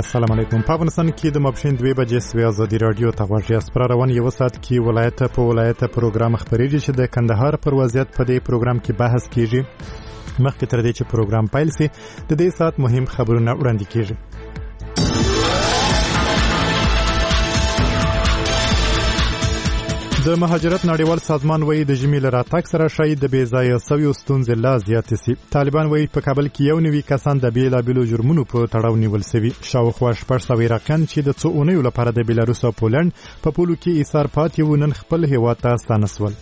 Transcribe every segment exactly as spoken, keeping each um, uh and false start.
السلام علیکم. په افغانستان کې د ماپښین دوه بجې سوي ازادي رادیو ته غوږ یاست. پر روان یو ساعت کې ولایت په ولایت پروګرام خبرېږي چې د کندهار پر وضعیت په دې پروګرام کې بحث کیږي. مخکې تر دې چې پروګرام پیل شي د دې ساعت مهم خبرونه وړاندې کیږي. د مهاجرت نړیوال سازمان وایي د ژمي له راتګ سره شاید د بې ځایه شویو ستونزې لا زیاتې سي. طالبان وایي په کابل کې یو نوي کسان د بېلابېلو جرمونو په تړاو نیول سوي. شاوخوا شپږ سوه عراقیان چې د څو اونیو لپاره د بیلاروس او پولنډ په پولو کې ایثار پاتې وو نن خپل هېواد ته ستانه سول.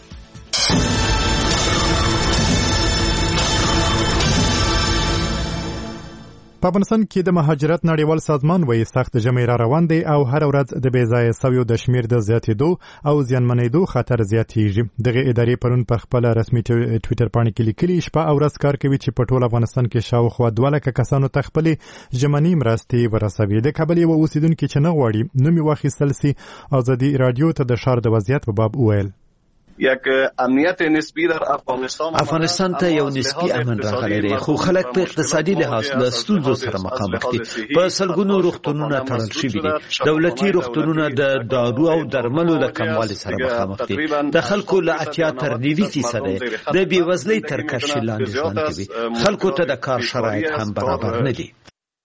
په افغانستان کې د مهاجرت نړیوال سازمان وایي سخت ژمی را روان دی او هر ورځ د بې ځایه شویو د شمیر د زیاتېدو او زیانمنېدو خطر زیاتېږي. دغه ادارې پرون په خپل رسمي ټویټر باندې کې لیکلي شپه او ورځ کار کوي چې په ټول افغانستان کې شاوخوا دوه لکه کسانو ته خپلې ژمنۍ مرستې ورسوي. د کابل یو اوسیدونکي چې نه غواړي نوم یې واخیستل سي ازادي رادیو ته د ښار د وضعیت په باب وویل. یک امنیت نسبی در افغانستان افغانستان ته یو نسبی امن راغلی دی، خو خلک په اقتصادي لحاظ له ستونزو سره مخامخ دي. په سلګونو روغتونونه تړل شوي دي. دولتي روغتونونه د دارو او درملو له کموالي سره مخامخ دي. د خلکو له اتیا تر نوي فیصده د بېوزلۍ تر کچې لاندې ژوند کوي. خلکو ته د کار شرایط هم برابر نه دي.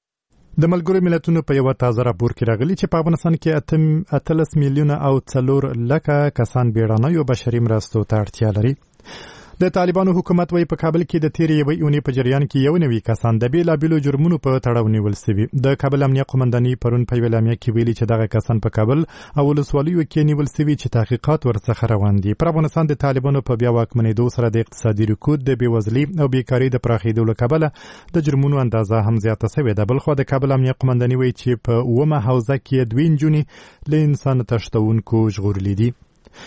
د ملګرو ملتونو په یو تازه راپور کې راغلي چې په افغانستان کې اتلس میلیونه او څلور لکه کسان بیړنیو بشري مرستو ته اړتیا لري. د طالبانو حکومت وایي په کابل کې د تیرې یوې اونۍ په جریان کې یو نوي کسان د بېلابېلو جرمونو په تړاو نیول سوي. د کابل امنیه قومندانۍ پرون په یوه اعلامیه کې ویلي چې دغه کسان په کابل او ولسوالیو کې نیول سوي چې تحقیقات ورڅخه روان دي. پر افغانستان د طالبانو په بیا واکمنېدو سره د اقتصادي رکود، د بېوزلۍ او بیکارۍ د پراخېدو له کبله د جرمونو اندازه هم زیاته سوې ده. بلخوا د کابل امنیه قومندانۍ وایي چې په اوومه حوزه کې دوې نجونې له انسان تښتونکو ژغورلي دي.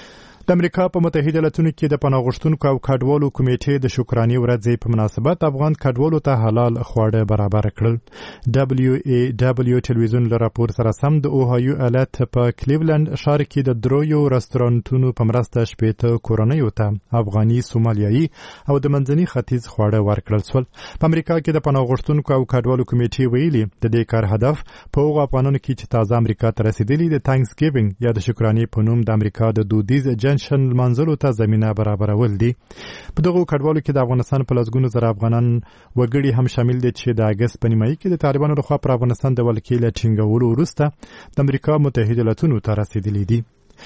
د امریکا په متحده ایالاتونو کې د پناه غوښتونکو او کډوالو کمیټې د شکرانې ورځې په مناسبت افغان کډوالو ته حلال خواړه برابر کړل. دبليو اي دبليو ټلویزیون له راپور سره سم د اوهایو ایالت په کلیولند ښار کې د دریو رستورانتونو په مرسته شپېته کورنیو ته افغاني، سومالیایي او د منځني ختیځ خواړه ورکړل شول. په امریکا کې د پناه غوښتونکو او کډوالو کمیټې ویلي د دې کار هدف په هغو افغانانو کې چې تازه امریکا ته رسیدلي د تانکس ګیوینګ یا د شکرانې په نوم د امریکا د دودیز جنشن لمانځلو ته زمینه برابرول دي. په دغو کډوالو کې د افغانستان په لسګونو زره افغانان وګړي هم شامل دي چې د اګست په نیمایي کې د طالبانو لخوا پر افغانستان د ولکې له ټینګولو وروسته د امریکا متحده ایالاتونو ته رسیدلي دي.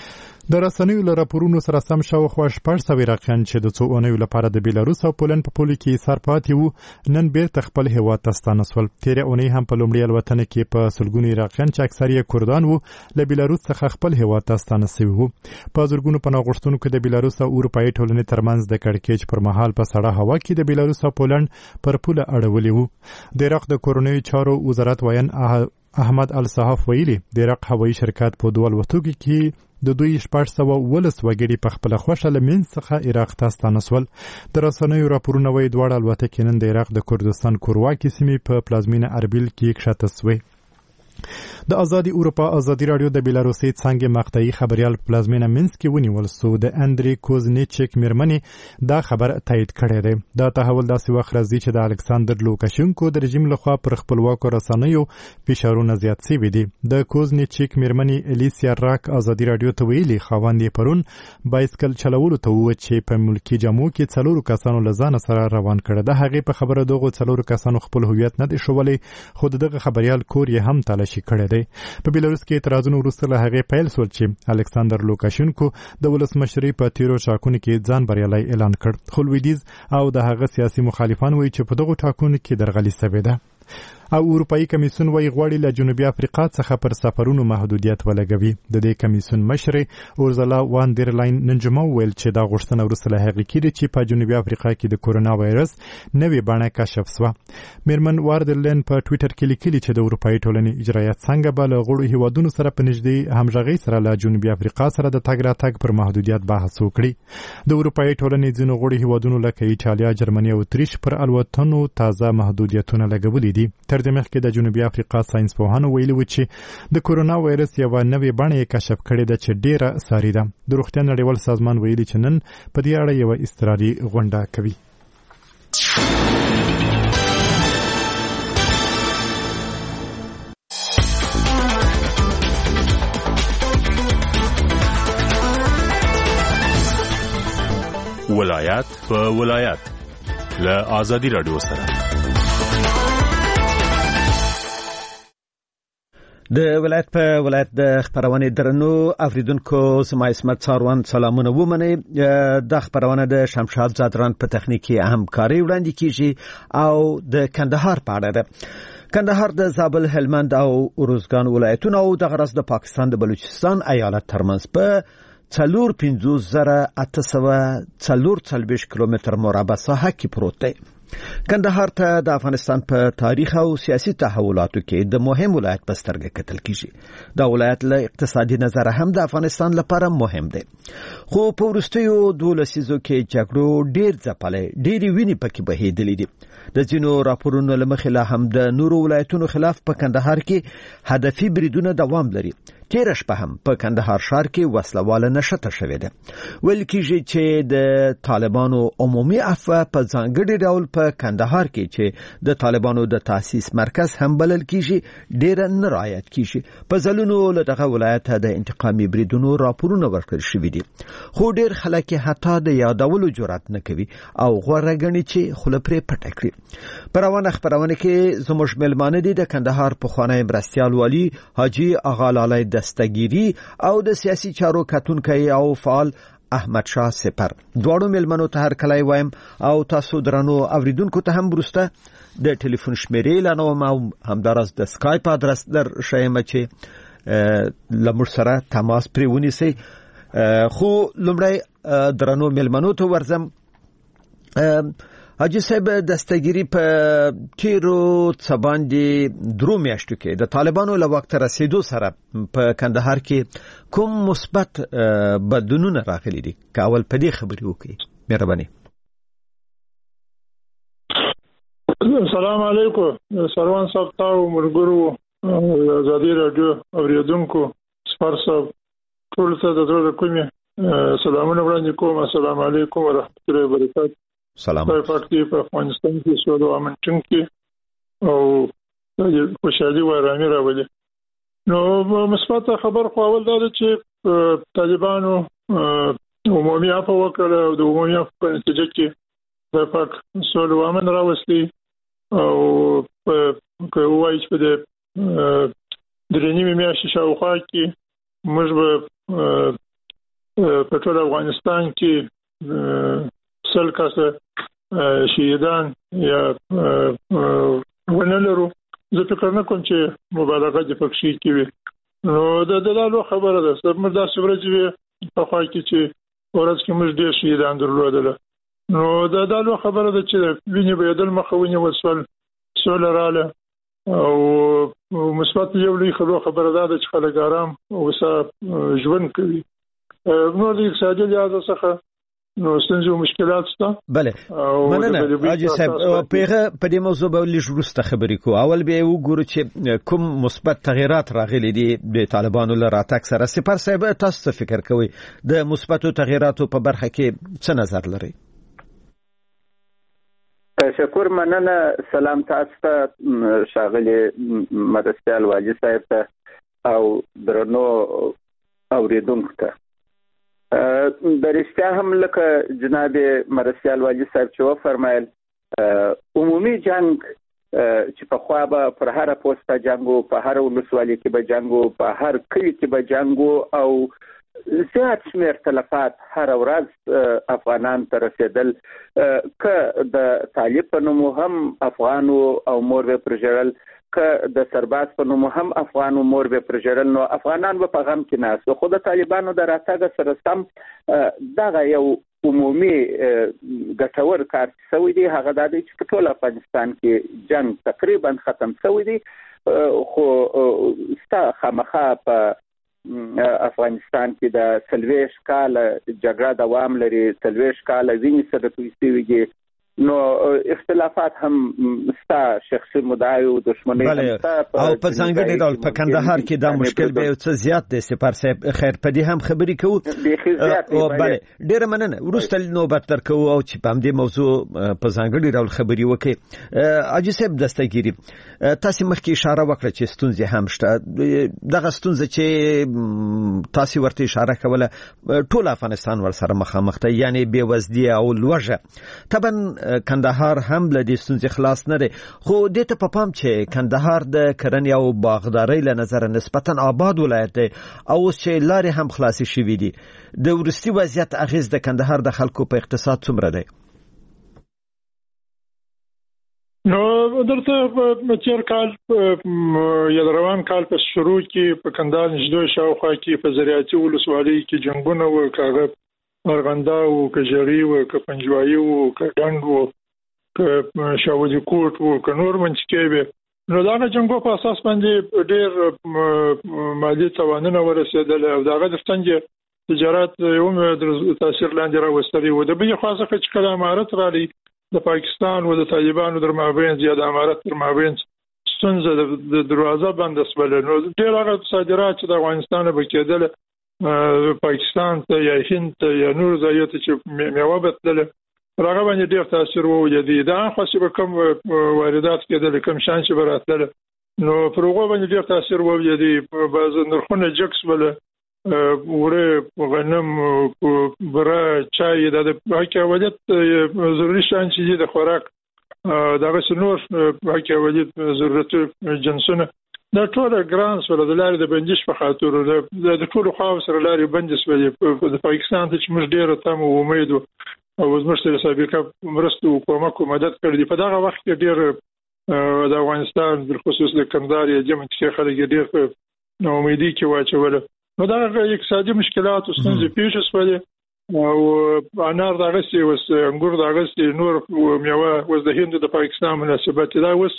د رسنیو له راپورونو سره سم شاوخوا شپږ سوه عراقیان چې د څو اونیو لپاره د بیلاروس او پولنډ په پولو کې ایثار پاتې وو نن بیرته خپل هېواد ته ستانه سول. تېرې اونۍ هم په لومړۍ الوتنه کې په سلګونو عراقیان چې اکثر یې کردان وو له بیلاروس څخه خپل هېواد ته ستانه سوي وو. په زرګونو پناه غوښتونکو د بیلاروس او اروپایي ټولنې ترمنځ د کړکېچ پر مهال په سړه هوا کې د بیلاروس او پولنډ پر پوله اړولي وو. د عراق د کورنیو چارو وزارت وایي احمد الصحاف ویلي د عراق هوایي شرکت په دوه الوتکو کې د دوی شپږ سوه ولس وګړي په خپله خوښه له منځ څخه عراق ته ستانه سول. د رسنیو راپورونه وایي دواړه الوتکې نن د عراق د کردستان کورواکې سیمې په پلازمینه اربیل کې کښته سوې. د ازادي اروپا ازادي رادیو د بیلاروسي څنګه مقطعي خبريال پلازمینه منسک کې ونیول سو. د اندري کوزنیچک میرمنې دا خبر تایید کړی دی. دا تحول داسې وخت راځي چې د الکساندر لوکاشنکو د رژیم لخوا پر خپلواکو رسنیو فشارونه زیات شوي دي. د کوزنیچک میرمنې الیسیا راک ازادي رادیو ته ویلي خاوند یې پرون بایسکل چلولو ته ووت چې په ملکي جامو کې څلورو کسانو له ځانه سره روان کړه. د هغې په خبره دغو څلورو کسانو خپل هویت نه دی ښوولی، خو د دغه خبریال کور یې هم تلاشي کړی دی. په بیلاروس کې اعتراضونه وروسته له هغې پیل شول چې الکساندر لوکاشنکو د ولسمشرۍ په تیرو ټاکنو کې ځان بریالی اعلان کړ. خو لویدیځ او د هغه سیاسي مخالفان وایي چې په دغو ټاکنو کې درغلي سوې ده. او اروپایي کمیسیون وایي غواړي له جنوبي افریقا څخه پر سفرونو محدودیت ولګوي. د دې کمیسیون مشرې اورزلا وان در لاین نن جمعه وویل چې دا غوښتنه وروسته له هغې کېږي چې په جنوبي افریقا کې د کورونا وایرس نوې بڼه کشف سوه. میرمن واردرلین په ټویټر کې لیکلي چې د اروپایي ټولنې اجرایه څنګه به له غړو هیوادونو سره په نږدې همغږۍ سره له جنوبي افریقا سره د تګ راتګ پر محدودیت بحث وکړي. د اروپایي ټولنې ځینو غړو هیوادونو لکه ایټالیا، جرمني او اتریش پر الوتنو تازه محدودیتونه لګولي دي. تر دې مخکې د جنوبي افریقا ساينس پوهانو ویلي و چې د کورونا وایرس یوه نوې بڼه یې کشف کړې ده چې ډېره ساري ده. د روغتیا نړیوال سازمان ویلي چې نن په دې اړه یوه اضطراري غونډه کوي. ولایت په ولایت له آزادي رادیو سره. د ولایت په ولایت د خبرونه درنو اوریدونکو زما اسمت څاروان سلامونه ومنه. د خبرونه د شمشاد زادران په تخنیکی همکاري وړاندې کیږي او د کندهار په اړه ده. کندهار د زابل، هلمند او اروزګان ولایتونو او د غرض د پاکستان د بلوچستان ایالت ترمنځ په څلور پنځوس زره اته سوه څلور څلوېښت کیلومتر مربع ساحه کې پروت دی. کندهار ته د افغانستان په تاریخ او سیاسي تحولاتو کې د مهم ولایت په سترګه کتل کیږي. دا ولایت له اقتصادي نظره هم د افغانستان لپاره مهم دی. خو په وروستیو دوه لسیزو کې جګړو ډېر ځپلې ډېری وینې پکې بهېدلې دي. د ځینو راپورونو له مخې لا هم د نورو ولایتونو خلاف په کندهار کې هدفي بریدونه دوام لري. تیر شپه هم په کندهار ښار کې وسلواله نشته شوې ده. ویل کېږي چې د طالبانو عمومي عفو په ځانګړي ډول په کندهار کې چې د طالبانو د تاسیس مرکز هم بلل کېږي ډېر نه رعایت کېږي. په ځلونو له دغه ولایت د انتقامي بریدونو راپورونه ورکړل شوي دي. خو ډېر خلک حتی د یادولو جرأت نه کوي او غوره ګڼي چې خوله پرې پټه کړي. په روانه خبرونه کې زموږ مېلمانه دي د کندهار پخوانی مرستیال والي حاجي اغا لالی دستګيري او د سیاسي چارو کتونکي او فعال احمد شاه سپر. دواړو مېلمنو ته هر کله وایم او تاسو درنو اوریدونکو ته هم برسته د ټلیفون شمیرې لانو او همدارس د سکایپ ادرس در شایم چې لمر سره تماس پرې ونیسي. خو لمړی درنو مېلمنو ته ورزم. حاجی صاحب دستګيري په تیرو څباندې درو میاشتو کې د طالبانو له وخت رسیدو سره په کندهار کې کوم مثبت بدلونونه راغلي دي؟ کاول په دې خبرې وکړي مهرباني. السلام علیکم سروان صاحب تاسو مرګرو آزادي رادیو اوریدونکو سپار صاحب ټول ته د زړه کومې سلامونه وړاندې کوم. السلام علیکم ورحمت الله وبرکاته. سلام. په پاتې په افغانستان کې سود او امن ټینګي او خوشحالي و آرامي راولي. نو مثبت خبر خو اول دا چې طالبانو عمومي عفو وکړه او د عمومي عفو په نتیجه کې د پاک سود او امن راوستي او په وایي چې د درې نیمې میاشتې شاوخوا کې موږ به په ټول افغانستان کې سل کاسه شهیدان یا ونلرو. زه فکر نه کوم چې مبالغه د پکشي کوي. نو د دلالو خبره ده سمه دا څورځ وي په خوا کې چې ورځ کې موږ ډېر شهیدان درلودل. نو د دلالو خبره ده چې ویني به دل مخونی وسول سولراله او مثبت یو لوی خبره ده چې خلک آرام او وسه ژوند کوي. نو د اقتصادي لحاظ څخه نو څنګه مشکلات شته؟ بله مننه حاجی صاحب. پیغه په دې موضوع به لږ وروسته خبرې کوو. اول به وګورو چې کوم مثبت تغیرات راغلي دي د طالبانو له راتګ سره. سپر صاحب تاسو څه فکر کوئ د مثبتو تغیراتو په برخه کې څه نظر لرئ؟ تشکر مننه. سلام تاسو ته شاغلي مرستیال واجی صاحب ته او درنو اوریدونکو ته. د رښتیا هم لکه جناب مرستیال واجی صاحب چې و فرمایل عمومي جنگ چې په خوا به پر هر پوسټه جنگو، په هر ولسوالۍ کې به جنگو، په هر کلي کې به جنگو او زیات شمیر تلفات هر ورځ افغانان ته رسیدل. که د طالب په نوم هم افغانو او مور به پرژړل، که د سرباز په نوم هم افغانو مور به پرژړل، نو افغانان به په غم کې ناست. خو د طالبانو د راتګ سره سم دغه یو عمومي ګټور کار شوی دی. هغه دا دی چې په ټول افغانستان کې جنگ تقریبا ختم شوی دی. خو ستا خامخا په افغانستان کې د څلوېښت کاله جګړه دوام لري، څلوېښت کاله وینې سره توی شوي دي نو اختلافات هم ستا شخصي مدعي او دښمنۍ او په ځانګړي ډول په کندهار کې دا مشکل به یو څه زیات دی سپار صاحب خیر په دې هم خبرې کوو او بله ډیره مننه وروسته نوبت درکو او چې په همدې موضوع په ځانګړي ډول خبرې وکړي. حاجي صاحب دستګيري تاسو مخکې اشاره وکړه چې ستونزې هم شته. دغه ستونزې چې تاسو ورته اشاره کوله ټول افغانستان ورسره مخامخ دی یعنی بېوزلي او لوږه. طبعا کندهار هم له دې ستونزې خلاص نه دی خو دې ته په پام چې کندهار د کرنې او باغدارۍ له نظره نسبتا آباد ولایت دی او اوس چې لارې هم خلاصې شوي دي د وروستي وضعیت اغیز د کندهار د خلکو په اقتصاد څومره دی؟ نو درته تیر کال یا روان کال په شروع کې په کندهار نږدې شاوخوا کې په زراعتي ولسوالۍ کې جنگونه و کاغه ارغندا او کجری او ک پنجوایي او ک ډند او ک شاوځي کوټ او ک نور منځ به نو دا جنگو په اساس باندې ډېر مالی توانونه ورسېدل او داغه د ستنګ تجارت یو تاثیر لاندې راوستري و د بل خاصه چې کله امارت رالی د پاکستان او د طالبانو در مابین زیاده امارت در مابین ستونزه د دروازه بند سبل نو ډېر هغه صادرات چې د افغانستان به کېدل پاکستان ته یا هند ته یا نور ځایته چې میوه بتله راغه باندې ډېر تاثیر ووجدي دا خاصه به کوم واردات کېدل کوم شان چې براتله نو پروغه باندې ډېر تاثیر ووجدي بعض نرخونه جکس بل وره غنم بره چای د حقیقت ولادت ضروري شان چې د خوراک دغه سنور حقیقت ولادت ضرورت جنسونه دا ټول ګرانس ول د لارې د بندش په خاطر د ټول خو سره لارې بندش ولې د پاکستان ته چې موږ ډېر تم امید او زموږ سره سابقه مرستو کومک او مدد کړی په دغه وخت کې ډېر د افغانستان بل خصوص د کندهار یا جمع کې خلک ډېر نو امیدي کې واچول نو دا اقتصادي مشکلات او ستونزې پیښ شولې او انار دغه سي وس انګور دغه سي نور میوه وز د هند د پاکستان مناسبت دا وس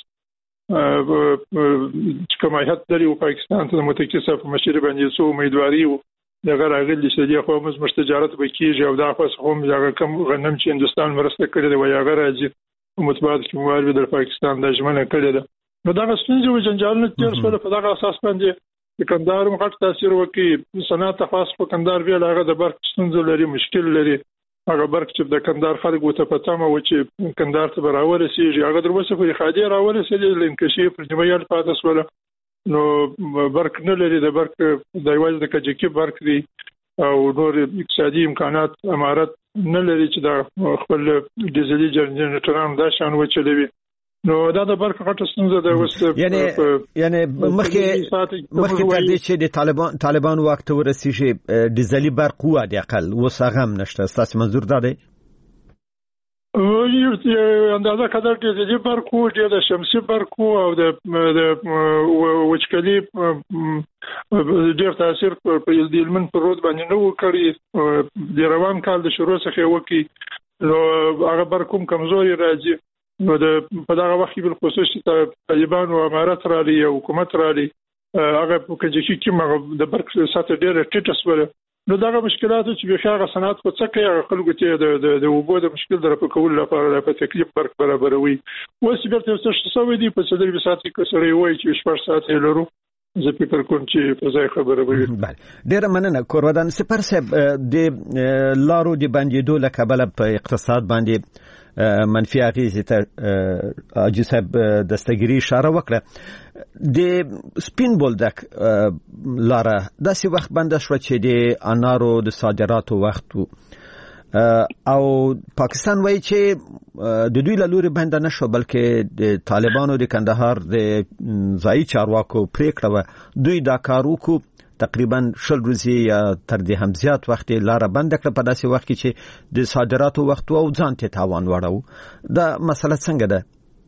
چې کومه هیات لري او پاکستان ته متکثر په مشر باندې سو امیدواري او دغه راغلي چې دی خو موږ مستجارت وکیږي او دا خاص هم یو کم غنم چې هندستان مرسته کړې دی او یو راځي متبادل کې موارد د پاکستان د ژمنه کړې ده نو دا ستونزې او جنجالونه تیر شول په دغه اساس باندې د کندهار مخاط تاثیر وکړي صنعت خاص په کندهار ویل هغه د برق ستونزې لري مشکل لري هغه برق چې د کندهار خلک وته پتامه و چې کندهار ته راول سیږي هغه دروسه په خادي راول سیږي لنکشي پر جمعیت پاتې سول نو برق نه لري د برق د یوازې د کجکی برق دی او نور اقتصادي امکانات امارت نه لري چې د خپل ډیزلي جنریټران دا شان وچلوي نو دا د برق غټه ستونزه ده وسته یعنی یعنی مخکې مخکې تر دې چې د طالبان طالبان وخت ورسیږي ډیزلي برق و د اقل وسغم نشته تاسو منظور ده دی یو اندازه کدر ډیزلي برق و د شمسي برق او د وچکلي ډیر تاثیر په یلمن پر رود باندې نو کړی د روان کال د شروع څخه وکی نو هغه برق کوم کمزوري راځي نو د په دغه وخت کې بل خصوصي طالبان او امارات را لري او حکومت را لري هغه په کې چې د برق ساتل ډېر ټیټ سول نو دغه مشکلات چې به هغه صنعت په څه کې هغه خلکو ته د د وبو د مشکل در په کول لپاره په تکلیف برق برابروي اوس بیرته څه څه وې دي په څلور ساعت کې سره وای چې شپږ ساعت لرو زه فکر کوم چې په ځای خبره وي بله ډېر مننه کورودان سپر صاحب د لارو د بندیدو له کبله په اقتصاد باندې منفي اغیزې ته حاجي صاحب دستګيري اشاره وکړه د سپین بولدک لاره داسې وخت بنده شو چې د انارو د صادراتو وخت او پاکستان وایي چې د دوی له لوري بنده نشو بلکې د طالبانو د کندهار د ځایي چارواکو پریکړه و دوی دا کار وکړو تقریبا شل ورځې یا تر دې هم زیات وخت لاره بند کړه په داسې وخت کې چې د صادراتو وخت او ځان ته تاوان وړو دا مسله څنګه ده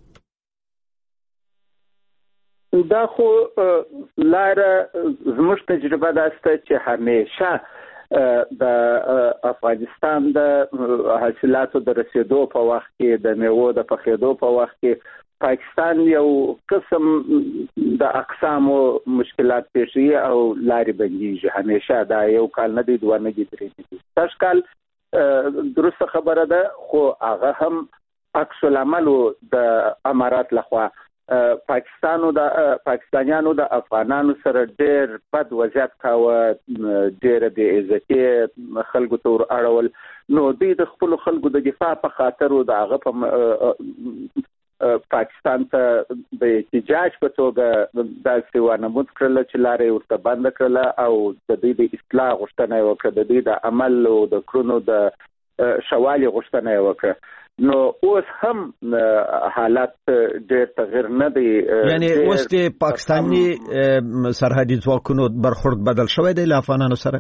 دا خو لاره زموږ تجربه ده چې همیشه د افغانستان د حاصلاتو د رسیدو په وخت کې د میوو د پخېدو په وخت کې پاکستان یو قسم د اقسامو مشکلات پیښي او لارې بنديږي همیشه دا یو کال نه دی دوه نه دی درې دی تاسو کال درسته خبره ده خو هغه هم عکس العمل د امارات لخوا پاکستانو د پاکستانیانو د افغانانو سره ډېر بد وضعیت کاوه، ډېر بې عزتي خلکو ته ور اړول. نو دوی د خپل خلکو د دفاع په خاطر او د هغه په پاکستان ته د احتجاج په توګه داسې وانمود کړل چې لارې ورته بند کړل او د دوی د اصلاح غوښتنه یې وکړه، د دوی د عمل او د کړنو د شوالي غوښتنه یې وکړه. نو اوس هم حالات ډېر تغیر نه دی، یعنی اوس د پاکستاني سرحدي ځواکونو برخورد بدل شوی دی له افغانانو سره؟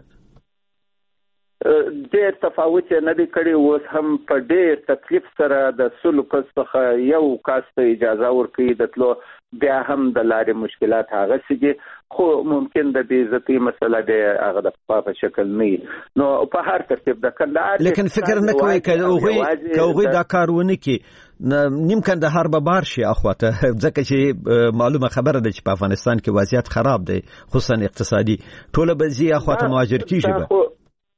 ډېر تفاوت نه دی کړی. اوس هم په ډېر تکلیف سره د سلو کس څخه یو کس ته اجازه ورکوي د تلو، بیا هم د لارې مشکلات هغه سږي، خو ممکن د بې عزتۍ مسله د هغه د پخوا په شکل نه وي. نو په هر ترتیب د کندهار لیکن فکر نه کوي که هغوی دا کار ونه کړي نیم کندهار به بار شي اخواته، ځکه چې معلومه خبره ده چې په افغانستان کې وضعیت خراب دی خصوصا اقتصادي، ټوله به ځي اخواته مهاجر کیږي به.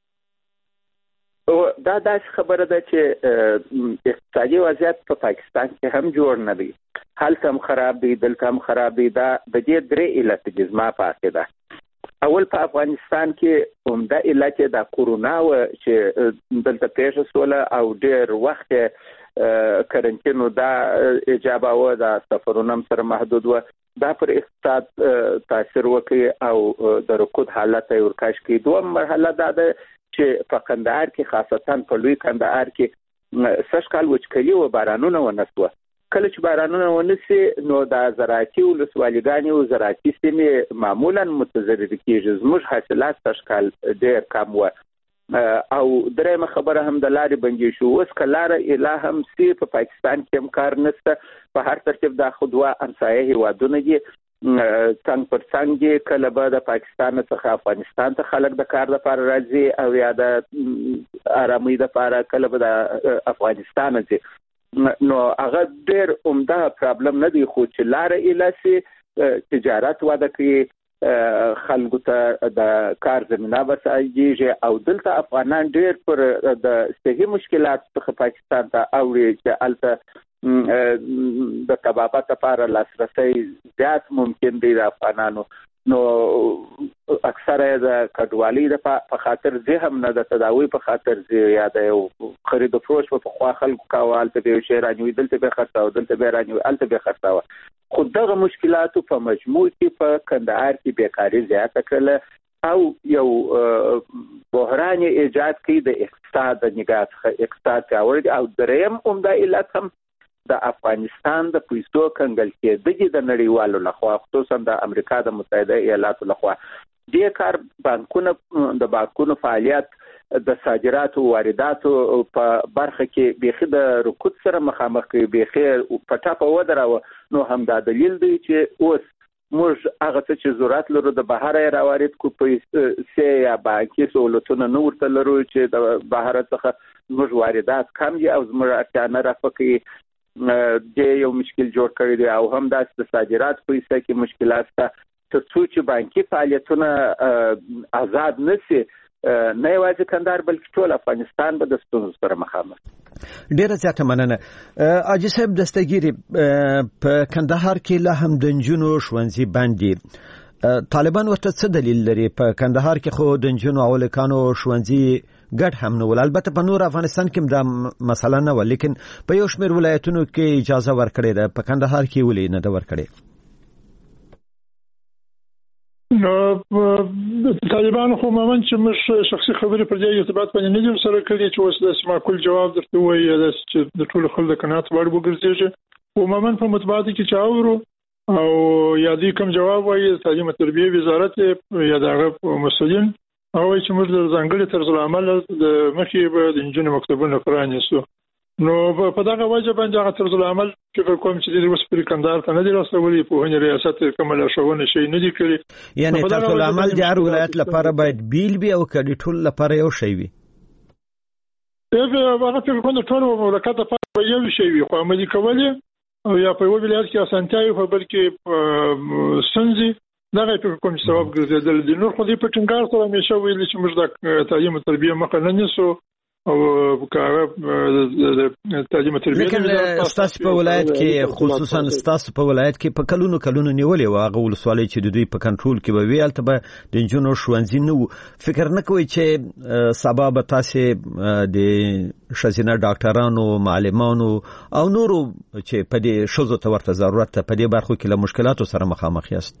دا داسې خبره ده چې اقتصادي وضعیت په پاکستان کې هم جوړ نه دی، هلته هم خراب دی، دلته هم خراب دی. دا د دې درې علت دي زما په عقیده. اول په افغانستان کې عمده علت د کورونا و چې دلته پیښه شوله او ډېر وخت کرنټین دا اجابه و، دا سفرونه هم سره محدود و، دا پر اقتصاد تاثیر وکړي او د رکود حالت یې ورکش کړي. دوم مرحله دا ده چې په کندهار کې خاصتا په لوی کندهار کې سږ کال وچکالي او بارانونه ونه شوه. کله چې بارانونه ونه شي نو د زراعتي ولسوالیګانې او زراعتي سیمې معمولا متضرر کېږي. زموږ حاصلات سږ کال ډېر کم وه او درېیمه خبره هم د لارې بندي شو. اوس که لاره اله هم سي په پاکستان کې هم کار نشته، په هر ترتیب دا خو دوه همسایه هېوادونه دي، څنګ پر څنګ دي. کله به د پاکستان څخه افغانستان ته خلک د کار لپاره راځي او یا د آرامۍ لپاره کله به د افغانستان ځي. نو هغه ډېر عمده پرابلم نه دی، خو چې لاره ایله سي تجارت وده کړي، خلکو ته د کار زمینه برابرېږي او دلته افغانان ډېر پر د صحي مشکلات څخه پاکستان ته اوړي چې هلته د طبابت لپاره لاسرسی زیات ممکن دی د افغانانو. نو اکثره د کډوالۍ په خاطر ځي، هم نه د تداوی په خاطر ځي، یا د یو خرید و فروش په خوا خلکو کاوه، هلته به یو شی رانیوي دلته به خرڅاوه، دلته به رانیوي هلته به خرڅاوه. خو دغه مشکلاتو په مجموع کې په کندهار کې بیکاري زیاته کړله او یو بحران ایجاد کړي د اقتصاد د نګاه څخه. اقتصاد پیاوړی او درېیم عمده علت هم د افغانستان د پیسو کنګل کېدل د نړیوالو لخوا، خصوصا د امریکا د متحده ایالاتو لخوا. دې کار بانکونو د بانکونو فعالیت د صادراتو وارداتو په برخه کې بیخي د رکود سره مخامخ کوي، بیخي په ټاپه ودراوه. نو همدا دلیل دی چې اوس موږ هغه څه چې ضرورت لرو د بهر راوارد کو پیسې یا بانکي سہولتونه نه ورته لرو چې د بهر څخه موږ واردات کم دي او زموږ اړتیا نه رافقي. د یو مشکل جوړ کړی دی او هم د صادرات په حصہ کې مشکلات شته. تر څو چې بانکي فعالیتونه آزاد نشي، نه یوازې کندهار بلکې ټول افغانستان به د ستونزو سره مخامخ. ډیره زیاته مننه. حاجي صاحب دستګيري، په کندهار کې لا هم د نجونو ښوونځي بند دي. طالبان ورته څه دلیل لري؟ په کندهار کې خو د نجونو او هلکانو ښوونځي ګډ هم نه ول، البته په نور افغانستان کې دا مسله نه و، لیکن په یو شمېر ولایتونو کې اجازه ورکړې ده، په کندهار کې ولې نه ده ورکړې؟ نو طالبان خو عموما چې موږ شخصي خبرې پر دې ارتباط باندې نه دي سره کړی چې اوس د معقول جواب درته وایي یا چې د ټولو خلکو د قناعت وړ وګرځېږي. عموما په مطبوعاتو کې چاورو او یا دې کوم جواب وایي تعلیم او تربیه وزارت یا دغه مسؤلین او چې موږ د ځانګړي طرز العمل د مخې به د انجن مکتبونو پرانیستو. نو په دغه وجه باندې هغه طرز العمل فکر کوم چې د اوس پر کندهار ته نه دی رسولي، په هغه ریاست کومه لارښوونه شي نه دی کړی. یعنی طرز العمل د هر ولایت لپاره باید بیل وي او کډي ټول لپاره یو شی وي. دا هغه فکر کوم ټول مملکت لپاره یو شی وي، خو عملي کول او یا په یو ولایت کې اسانتیا وي په بل کې سنځي. دا فکر کوم چې ثواب ګرځیدل دي. نور خو دې په ټینګار سره همیشه ویل چې موږ د تعلیم او تربیه مخه نه نیسو او کاغه د تعلیم تربیه لیکن ستاسو په ولایت کې خصوصا ستاسو په ولایت کې په کلونو کلونو نیولې و هغه ولسوالۍ چې د دوی په کنټرول کې به ویل ته به د جنونو شوانځي نو فکر نه کوي چې سبب تاسو د شزینه ډاکټرانو معلمانو او نورو چې په دې شوزو ته ورته ضرورت په دې برخو کې له مشکلاتو سره مخامخ یاست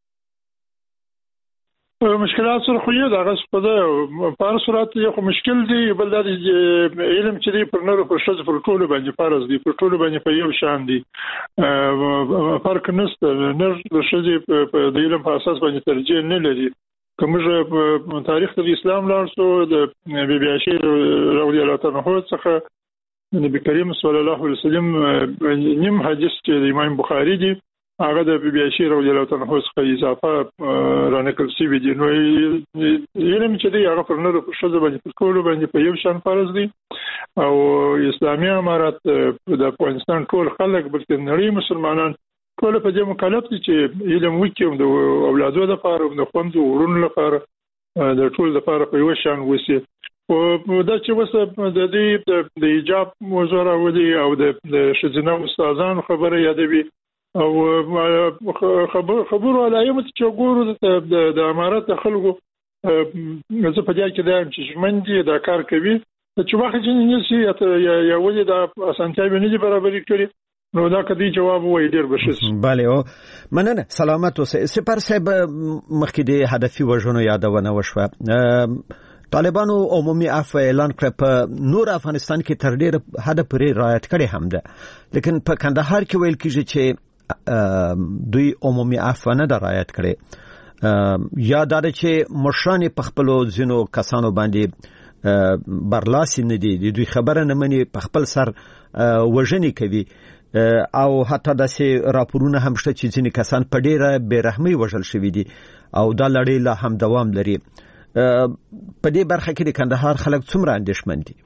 مشکلات سره خو یې دغه په دې په صورت یو مشکل دی بل د علم چې دی پر نورو پر شذ پر ټولو باندې فرض دی پر ټولو باندې په یو شان دی فرق نشته نه د شذ په د علم په اساس باندې ترجیح نه لري کومه په تاریخ د اسلام لارسو د بی بی عائشہ رضی الله تعالی عنها څخه نبی کریم صلی الله علیه وسلم نیم حدیث چې د امام بخاری دی هغه د بی بی عائشہ رضی الله تعالی عنها څخه اضافه رانقل شوی دی نو علم چې دی هغه پر نورو په شذ باندې په ټولو باندې په یو شان فرض دی او اسلامي امارات د افغانستان ټول خلک بلکې نړۍ مسلمانان ټول په دې مکلف دي چې علم وکړي د اولادو لپاره او د خوندو ورونو لپاره د ټول لپاره په یو شان وسی او دا چې وسه د دې د ایجاب موضوع راوړي او د شذنه استادانو خبره یادوي او خبر خبرو علایم چې ګورو د امارات خلکو زه په دې کې دا چې منډي دا کار کوي چې واخې چې نسی یا ولې دا اسانتیا به نه برابرې کړي نو دا کدي جواب وایي ډیر بشس bale او مننه سلامت اوسه سپر صاحب مخکې د هدفي وژنو یادونه وشوه طالبانو عمومي عفو اعلان کړ په نور افغانستان کې تر ډیره حد پورې رعایت کړي هم ده لیکن په کندهار کې ویل کیږي چې دوی عمومي عفو نه رعایت کړي یا دا چې مشران په خپل ځینو کسانو باندې برلاسي نه دي دوی خبره نه مني په خپل سر وژنې کوي او حتی داسې راپورونه هم شته چې ځینې کسان په ډیره بیرحمۍ وژل شوي دي او دا لړۍ لا هم دوام لري په دې برخه کې د کندهار خلک څومره اندېښمن دي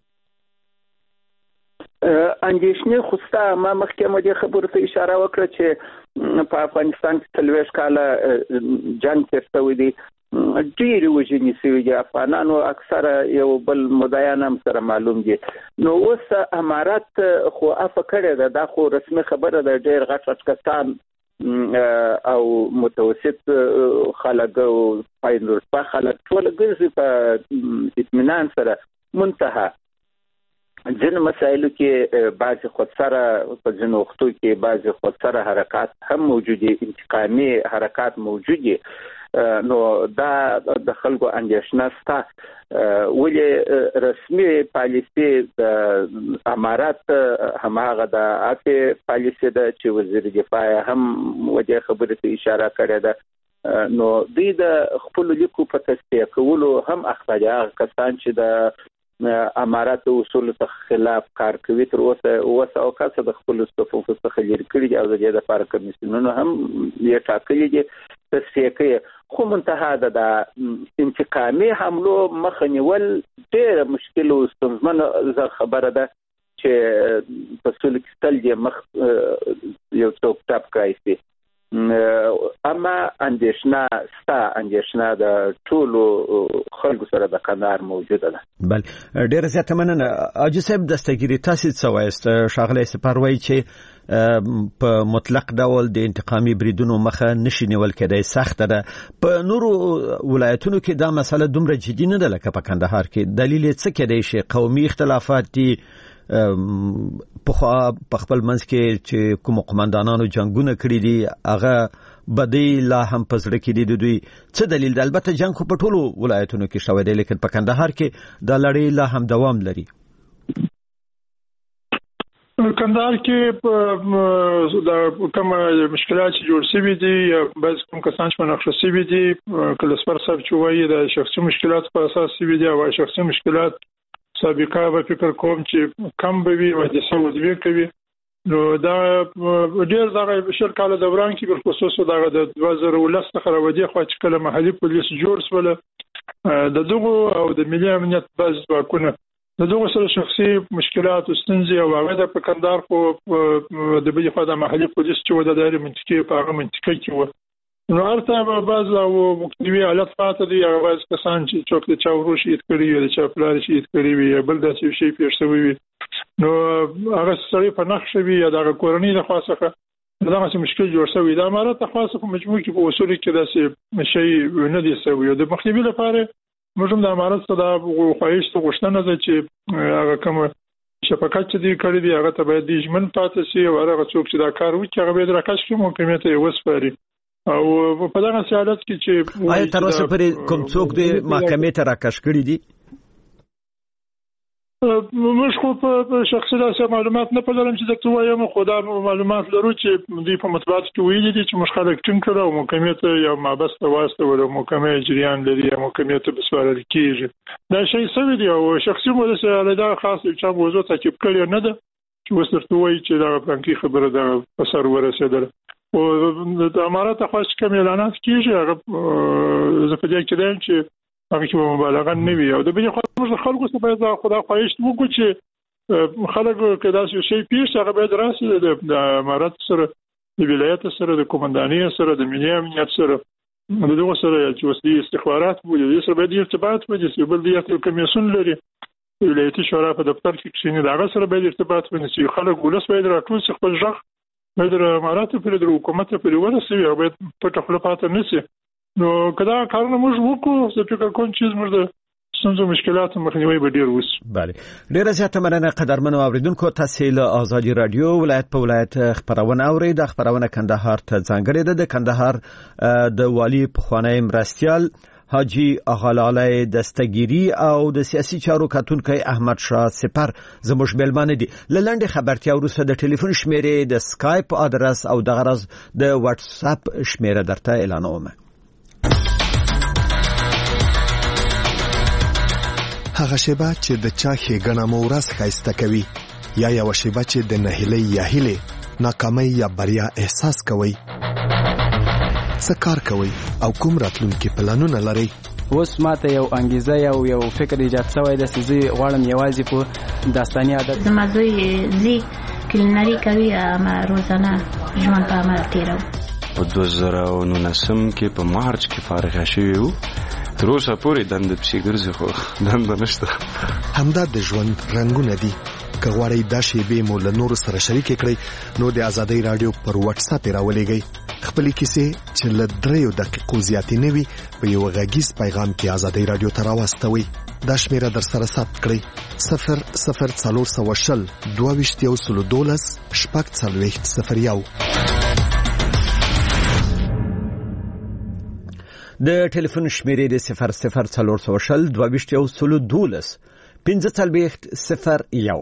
اندېښنې خو ستا ما مخکې مو دې خبرو ته اشاره وکړه چې په افغانستان کې څلوېښت کاله جنګ تېر شوی دی ډېرې وژنې شوي دي افغانانو اکثره یو بل مدعیان هم سره معلوم دي نو اوس امارات خو عفو کړې ده دا خو رسمي خبره ده ډېر غټ غټ کسان او متوسط خلک او پایندورپا خلک ټول ګرځي په اطمینان سره منتها ځینې مسایلو کې بعضې خودسره په ځینو وختو کې بعضې خودسره حرکات هم موجود دي انتقامي حرکات موجود دي نو دا د خلکو اندېښنه شته ولې رسمي پالیسي د امارات هماغه د عفو پالیسي ده چې وزیر دفاع هم ودې خبرې ته اشاره کړې ده نو دوی د خپلو لیکو په تصفیه کولو هم اخته دي هغه کسان چې د امارات اصولو څخه خلاف کار کوي تر اوسه اوسه او کاسه د خپل صفوف څخه لري کړي دي او د دې لپاره کمیسیونونه هم یې ټاکلي دي تصفیه کوي خو منتها د انتقامي حملو مخه نیول ډېره مشکل او ستونزمنه خبره ده چې په سولې کې تل دې مخ یو څوک ټاپ کړی شي اما اندېښنه ستا اندېښنه د ټولو خلکو سره د کندهار موجوده ده بل ډېره زیاته مننه حاجي صاحب دستګیري تاسو څه وایست ښاغلی سپر وایي چې په مطلق ډول د انتقامي بریدونو مخه نشي نیول کېدای سخته ده په نورو ولایتونو کې دا مسله دومره جدي نه ده لکه په کندهار کې دلیل یې څه کېدای شي قومي اختلافات دي په په خپل منځ کې چې کوم قومندانانو جنگونه کړی دي هغه بدی لا هم پزړه کې دي دوی څه دلیل ده البته جنگ خو په ټولو ولایتونو کې شوی دی لیکن په کندهار کې دا لړۍ لا هم دوام لري کندهار کې د کوم مشکلات چې جوړ شوي دي بعض کوم کسان چې مناقشه شوي دي کله سپر صاحب چې وایي د شخصي مشکلات په اساس شوي دي او شخصي مشکلات سابقه به فکر کوم چې کم به وي او د څه وضوي کوي نو دا ډېر دغه شل کاله دوران کې په خصوص دغه د دوه زره ولس څخه راوځي خو چې کله محلي پولیس جوړ شول د دغه او د ملي امنیت بعض ځواکونه د دغه سره شخصي مشکلات او ستونزې او هغه د کندهار خو د بلې خوا د محلي پولیس چې و د دایره منطقې په هغه منطقه کې و نو ارته به بعض او مختلفي حالت پاتې دي هغه بعض کسان چې څوک د چا ورو شي کړی وي د چا پلار شي کړی وي بل داسې شي پیښ شوی وي نو هغه سړی په نقش وي یا د کورنۍ له خاصه دا څه مشکل جوړ شوی دا امارات خاصه په مجموع کې په اصول کې داسې شی نه دي شوی د مخنیوي لپاره موږ هم د امارات څخه د خواهش ته غوښتنه ده چې هغه کوم شفقت چې دی کړی دی هغه ته باید د ژمن پاتې شي او هغه څوک چې دا کار وکړي هغه باید راکښ کړي محکمې ته وسپاري او په دغه حالت کې چې آیا تر اوسه پورې کوم څوک د محکمې ته راکښ کړي دي موږ خو په شخصي ډول معلومات نه پلرم چې دغه وایم خو دا معلومات لرو چې دوی په مطبوعات کې ویلي دي چې مشخص ټینګ کړو او محکمې ته یو مابس ته واسطه ولر محکمې جریان لري او محکمې ته بسوارل کیږي دا شی سوي دی او شخصي مو له علاوه خاص چې موضوع ته کې کړی نه ده چې وسرته وایي چې دا پرانکی خبره ده په سر ورسېدل او د امارات خاص کوم اعلانات کیږي هغه زه په دې کې دیم چې هغه کې مبالغه نه وي او د بل خلکو خلکو څخه باید خدا خواهش وکړي چې خلک کدا شي پیښ هغه باید راسي د امارات سره د ولایت سره د کومنداني سره د ملي امنیت سره د دغه سره چې وسلي استخبارات بوله د سره باید ارتباط ونیسي بل د یو کمیسون لري ولایتي شورا په دفتر کې کښینی دغه سره باید ارتباط ونیسي خلک ولس باید راټول شي خپل ځخ باید د امارات په د حکومت په ورسوي او باید په خپل پاتې نشي نو کدا کارونه موږ وکړو چې فکر کوم چې موږ د څنګه مشکلات مخنیوي به ډیر وس. بله ډیره زیاته مننه قدرمنو اوریدونکو تاسو له آزادي رادیو ولایت په ولایت خبرونه اوري د خبرونه کندهار ته ځانګړې ده د کندهار د والی پخوانی مرستيال حاجی اغالاله دستگیری او د سیاسي چارو کتونکي احمد شاه سپر زموږ ملمانه دي لنډه خبرتیا وروسته د ټلیفون شمیرې د سکایپ ادرس او د غرض د واتس اپ شمیره درته اعلانوم. هغه شیبه چې د چا ښېګڼه مو ورځ ښایسته کوي یا یو شیبه چې د نهیلۍ یا هیلې ناکامۍ یا بریا احساس کوي څه کار کوي او کوم راتلونکي پلانونه لري اوس ماته یو انګیزه یو یو فکر ایجاد شوی د سيزي غواړم یوازې په داستاني عادت زما دوی زی کلینری کوي ما روزانه ژوند په عمل تیرو په دوه زره او نولسم کې په مارچ کې فارغ شوی وو تر اوسه پورې دند پسې ګرځي خو دند نشته همدا د ژوند رنگونه دي که غواړئ دا شیبې مو له نورو سره شریک کړئ نو د آزادۍ رادیو پر واتس اپ راولېږئ خپلې کیسې چې له دریو دقیقو زیاتې نه وي په یو غږیز پیغام کې آزادۍ رادیو ته راواستوئ دا شمیره در سره ثبت کړئ صفر صفر څلور سوه شل دوه ویشت یو سلو دولس شپږ څلوېښت صفر یو. د ټلیفون شمیرې د صفر صفر څلور سوه شل دوه ویشت یو سلو دولس پنځه څلوېښت صفر یو.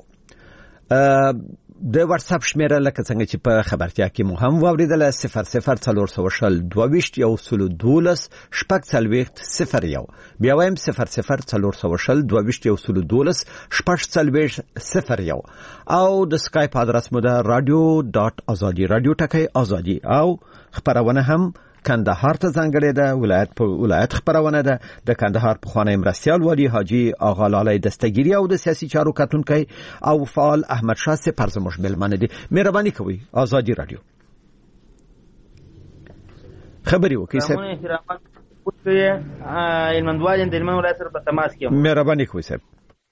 د واتس اپ شمیره لکه څنګه چې په خبرتیا کې مو هم واوریدله صفر صفر څلور سوه شل دوه ویشت یو سلو دولس شپږ څلوېښت صفر یو. بیا وایم صفر صفر څلور سوه شل دوه ویشت یو سلو دولس شپږ څلوېښت صفر یو. او د سکایپ ادرس مو ده رادیو ډاټ ازادي رادیو ټکی ازادي او خبرونه هم کندهار ته ځانګړې ده ولایت په ولایت خبرونه ده د کندهار پخوانی مرستيال والی حاجی اغالاله دستگیری او د سیاسي چارو کتونکي او فعال احمد شاه سپر زموږ ملمانه دي مهرباني کوئ آزادي رادیو خبري وکړئ سب المندوال د المن ولایت سره په تماس کې مهرباني کوئ سب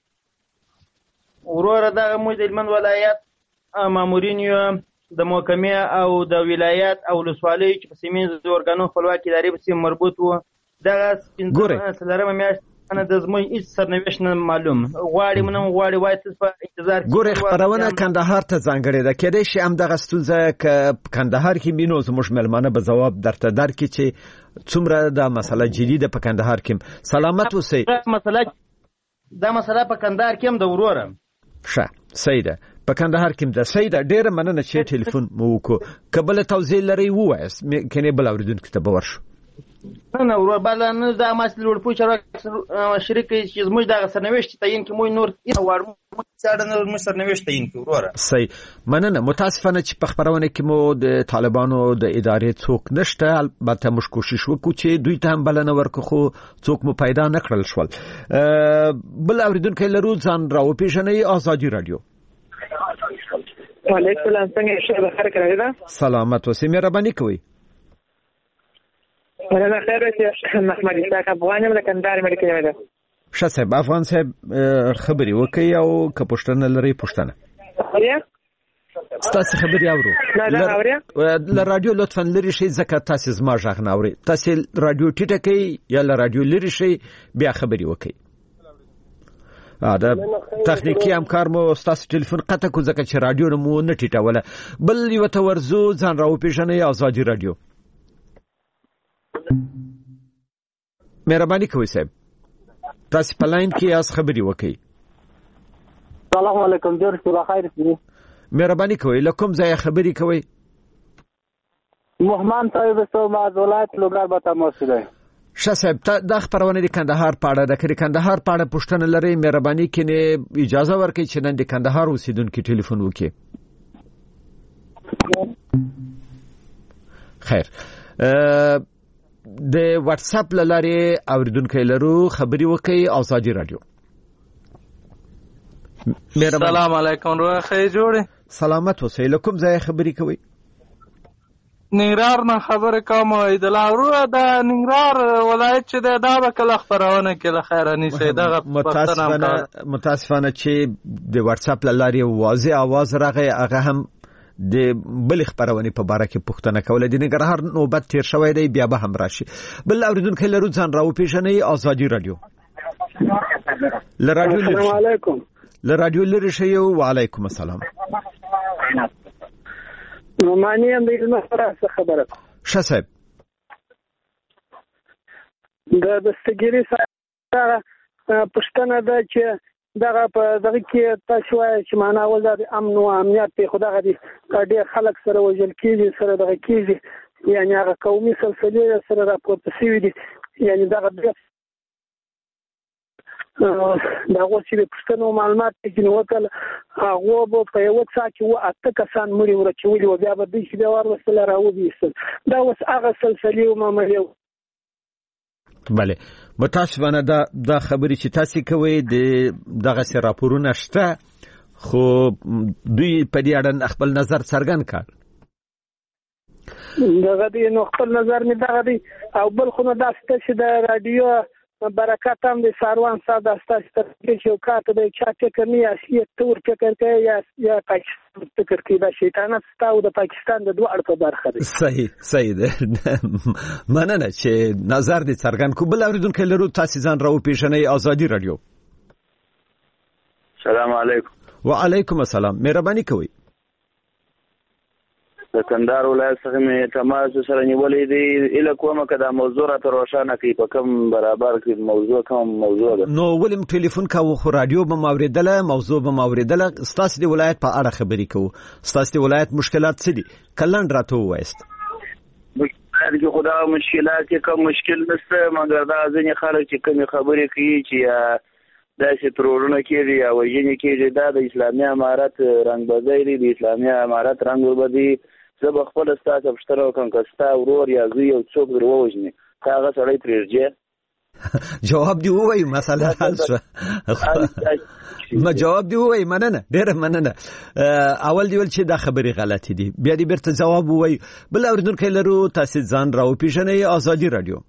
ورور دغه مو د المن ولایت مامورین یو د محکمې او د ولایت او ولسوالۍ چې په سیمې ورګانو خپلواکي ادارې په سیمه مربوط وو دغه پنځه سلرمه میاشت انا د زموږ هیڅ سرنوشت نه معلوم غواړي منم غواړي وای تاسو په انتظار کې ګوره خبرونه کندهار ته ځانګړې ده کېدای شي هم دغه ستونزه ک کندهار کې مينو زموږ ملمانه به جواب درته درکړي چې څومره دا مسله جدي ده په کندهار کې سلامت اوسئ مسله دا مسله په کندهار کې هم د وروره ښه صحیح ده په کندهار کې د سید ډېر مننه چې ټلیفون مو وکړو قبل توضیح لري وایس کني بل اوریدونکو ته باور شو نه ور بل نه دا ماسل ور پوښتنه شریک چې زموږ د سرنوشت تعین کې مو نور وړ مو څاډنه مو سرنوشت تعین کې وروره صحیح مننه متاسفانه چې په خبرونه کې مو د طالبانو د ادارې څوک نشته البته موږ کوشش وکړو چې دوی ته هم بلنه ورکړو خو څوک مو پیدا نه کړل شول بل اوریدونکو لرو ځان راو پیژنې آزادي رادیو وعلیکم السلام څنګه شه بخیر کړی دا سلامت اوسئ مهرباني کوئ انا خیر شه محمد اسحاق افغانم له کندهار ملک یم. ښه صاحب افغان صاحب خبري وکي او که پښتنه لري پښتنه تاسو خبري اورو ل رادیو لطفا لري شي ځکه تاسو زما ژغ نه اوري تاسو رادیو ټیټه کوي یا ل رادیو لري شي بیا خبري وکي دا تخنیکی همکار مو تاسو ټلیفون قطع کو ځکه چې رادیو مو نه ټیټوله بل یو تورزو ځان راو پیژنې آزادي رادیو. مهرباني کوئ صاحب تاسو په لاین کې از خبري وکي. السلام علیکم جوړ شو خیر دې. مهرباني کوئ لکم ځای خبري کوئ. محمد طيب صوبه ولایت لوګر به تاسو ده. ښه صاحب د خبرونه د کندهار پاړه د کړي کندهار پاړه پښتنه لري مهرباني کینه اجازه ورکړئ چې نن د کندهار اوسیدونکو ټلیفون وکړي. خیر د واتس اپ لاره اوریدونکو لرو خبري وکړي آزادي رادیو. السلام علیکم روخه جوړه سلامت اوسئ لکم ځای خبري کوي. ننګرهار نه خبره کوم د لاورو د ننګرهار ولایت چې دا به کله خبرونه کې خیر انیسه دغه متاسفانه متاسفانه چې د واتس اپ لاري واضح आवाज راغی هغه هم د بل خبرونه په باره کې پوښتنه کوله د ننګرهار نوبت تیر شوی دی بیا به هم راشي. بل اوریدونکو لرو ځان راو پیژنې آزادي رادیو. ل رادیو السلام علیکم ل رادیو لری شیو وعلیکم السلام. نو معنی هم د علمه خبره ښه صاحب د دستګيري سره پښتنه ده چې دغه په دغه کې تاسو وایي چې معنا ول د امن او امنیت په خدای دې ډېر خلک سره وژل کیږي سره دغه کیږي یعنی هغه قومي سلسله سره راپورته شوی دي یعنی دغه دا اوس چې پښتنو معلومات کې وکړ هغه په یو څا کې و اته کسان مړي ورچولي و بیا به د شي د وار وسله راوځي دا اوس هغه سلسله او معاملې. بله متاسفانه دا د خبرې چې تاسو کوي د دغه سره راپورونه شته خو دوی په دې اړه خپل نظر څرګند کړ. دغه دې نو خپل نظر می دغه دی او بل خو دا ست چې د رادیو برکات هم د ساروان ساده ستاسو ته چې کاته د چا ټکنی اصلي تور فکر کوي یا یا پاکستان فکر کوي دا شیطانت ستاسو د پاکستان د دوه اړخ برخه ده. صحیح صحیح ده مننه چې نظر دې څرګند کو. بل اوریدونکو لرو تاسو ځان راو پیژنې آزادي رادیو. سلام علیکم. وعلیکم السلام مهرباني کوئ. د کندهار ولایت څخه مې تماس سره نیولې دی اله کومه کدا موضوع را تر روښانه کی په کوم برابر کې موضوع کوم موضوع ده. نو ولیم ټلیفون کاوه خو رادیو به موریدله موضوع به موریدله ستاسو د ولایت په اړه خبرې کوو ستاسو د ولایت مشکلات څه دي کلن راته وایست. مشکلات خدا مشکلات کوم مشکل نشته مګر دا ځینې خلک چې کوم خبرې کوي چې دا چې ترورونه کېږي او یې کېږي دا د اسلامي امارت رنگ بازی دی د اسلامي امارت رنگ وربدي زه به خپل ستاسو پښتنه وکم که ستا ورور یا زوی یو څوک در ووژني هغه سړی پرېږدي. جواب دی ووایي مسله حل شوه. ما جواب دی ووایي مننه ډېره مننه. اول دی ول چې دا خبرې غلطې دي بیا دې بیرته ځواب ووایي. بل اوریدونکی لرو تاسو ځان راوپېژنئ آزادي رادیو.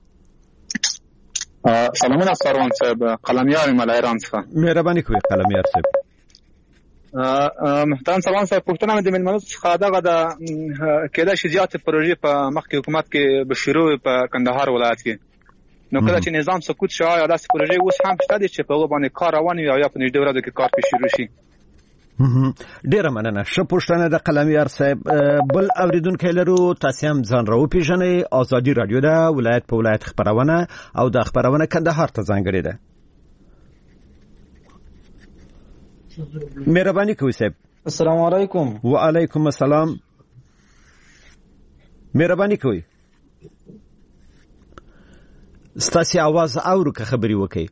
سلامونه سروان صاحب قلمیار ملایران څخه. مهرباني کوئ قلمیار صاحب. محترم سروان صاحب پښتنه مې د ملمنو څخه دغه د کېدای شي زیاتې پروژې په مخکې حکومت کې به شروع په کندهار ولایت کې نو کله چې نظام سقوط شو یا داسې پروژې اوس هم شته دي چې په هغه باندې کار روان وي او یا په نږدې ورځو کې کار پې شروع شي. ډیره مننه. ښه پوښتنه د قلمیار صاحب. بل اوریدونکی لرو تاسو هم ځان راوپېژنئ آزادي رادیو ده ولایت په ولایت خبرونه او د خبرونه کندهار ته ځانګړې ده. مهرباني کوئ صاحب. السلام علیکم. وعلیکم السلام مهرباني کوئ. ستاسو आवाज اورو که خبري وکي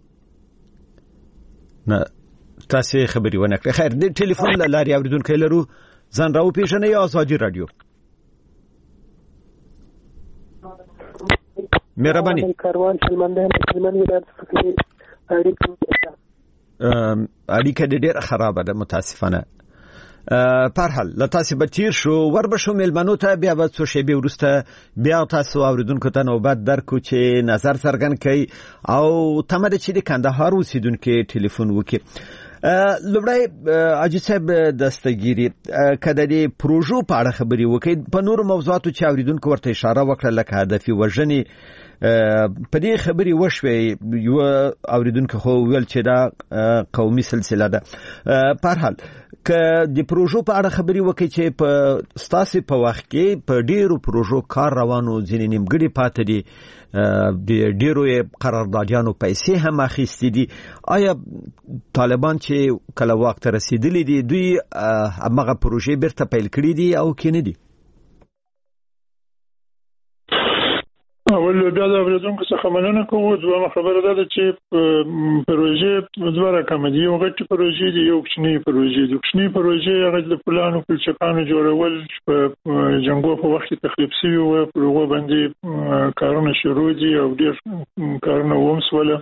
نه تاسو خبري ونه کړئ. خیر د ټلیفون لاري اوریدونکو لرو ځان راو پیژنې آزادي رادیو. مهرباني. کاروان سلمان سلمان ولایت څخه اړیکه ډېره خرابه ده متاسفانه. پر حال لتاسې به تیر شو وربشو میلمنو ته بیا به څو شیبې وروسته بیا تاسو اوریدونکو ته نوبت درکو چې نظر څرګند کړي او تمه ده چې د کندهار اوسیدونکو ټلیفون وکړي. لومړی حاجي صاحب دستګيري کله د پروژو په اړه خبري وکړي، په نورو موضوعاتو چې اوریدونکو ورته اشاره وکړه لکه هدفي وژنې په دې خبري وشوي یو اوریدونکو خو ویل چې دا قومي سلسله ده. په هر حال که د پروژو په اړه خبري وکړي چې په ستاسو په وخت کې په ډیرو پروژو کار روانو ځینې نیمګړي پاتې دي، د ډیرو قراردادیانو پیسې هم اخیستې دي، آیا طالبان چې کله وخت رسیدلی دي دوی هغه پروژې بیرته پیل کړې دي او کې نه دي؟ اول بیا د اوریدونکو څخه مننه کوو. دویمه خبره ده چې پروژې دوه رقم دي، یو غټ پروژې دي یو کوچنی پروژې دي. کوچنی پروژې هغه د پلانو پلچکانو جوړول په جنګو په وخت کې تخریب شوي وو، پر هغه باندې کارونه شروع دي او ډېر کارونه ومسوله.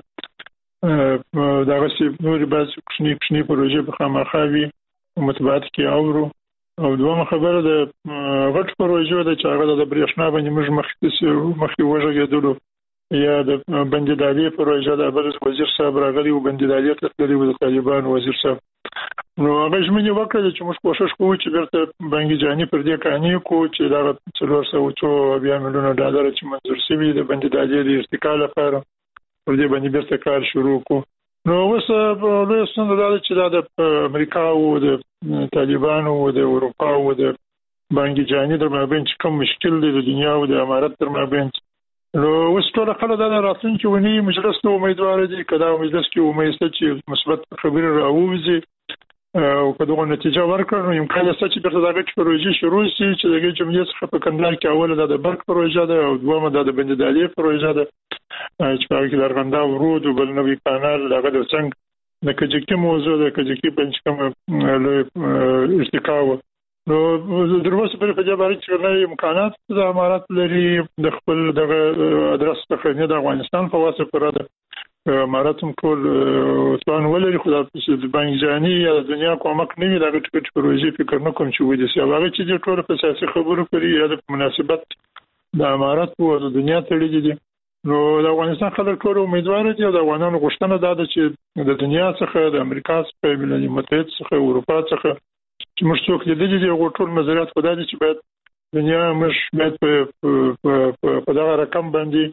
دغه څه نور بعض کوچنی کوچنی پروژې په خامخا وي مطبوعات کې اورو. او دویمه خبره ده غټ پروژې ده چې هغه د برېښنا باندې موږ مخکې مخکې وژغېدلو، یا د بندیدالي پروژه ده. بل وزیر صاحب راغلی و بندیدالي ته تللی و د طالبانو وزیر صاحب، نو هغه ژمنې وکړه چې موږ کوشش کوو چې بیرته بانک جاني پر دې قانع کوو چې دغه څلور سوه څو بیا میلیونه ډالر چې منظور شوي د بندیدالي د ارتقا لپاره پر دې باندې بیرته کار شروع کوو. نو اوس لویه ستونزه دا ده چې دا د امریکا او د طالبانو او د اروپا او د بانک جاني در مابین چې کوم مشکل دی د دنیا او د امارت در مابین، نو اوس ټول خلک دا راتلونکي ونی مجلس ته امیدوار دي که دا مجلس کې امید شته چې مثبت خبرې راووځي او که دغه نتیجه ورکړي نو امکان شته چې بیرته دغه پروژې شروع شي چې دغه جمهوریت څخه په کندهار کې اوله دا د برق پروژه ده او دویمه دا د بندیدالي پروژه ده چې په هغه کې د ارغنداب رود او بل نوی کانال دغه د څنګه د کجکي موضوع د کجکي پنځ کوم لوی ارتقا و. نو در اوسه پورې په دې باندې چې نه امکانات د امارات لري د خپل دغه ادرس څخه نه د افغانستان په واسطه پر ده امارات هم ټول ځان ولري، خو د بانک جاني یا د دنیا کومک نه وي دغه ټکټ پروژې فکر نه کوم چې ودی سي هغه چې ټول په سیاسي خبرو کوي یا د مناسبت د امارات او د دنیا تړلې دي. نو د افغانستان خلک ټول امیدوار دي او د افغانانو غوښتنه ده چې د دنیا څخه د امریکا څخه ملل متحد څخه اروپا څخه چې موږ څوک لیدلي دي هغه ټول نظریات خدای دي چې باید دنیا موږ باید په په دغه رقم باندې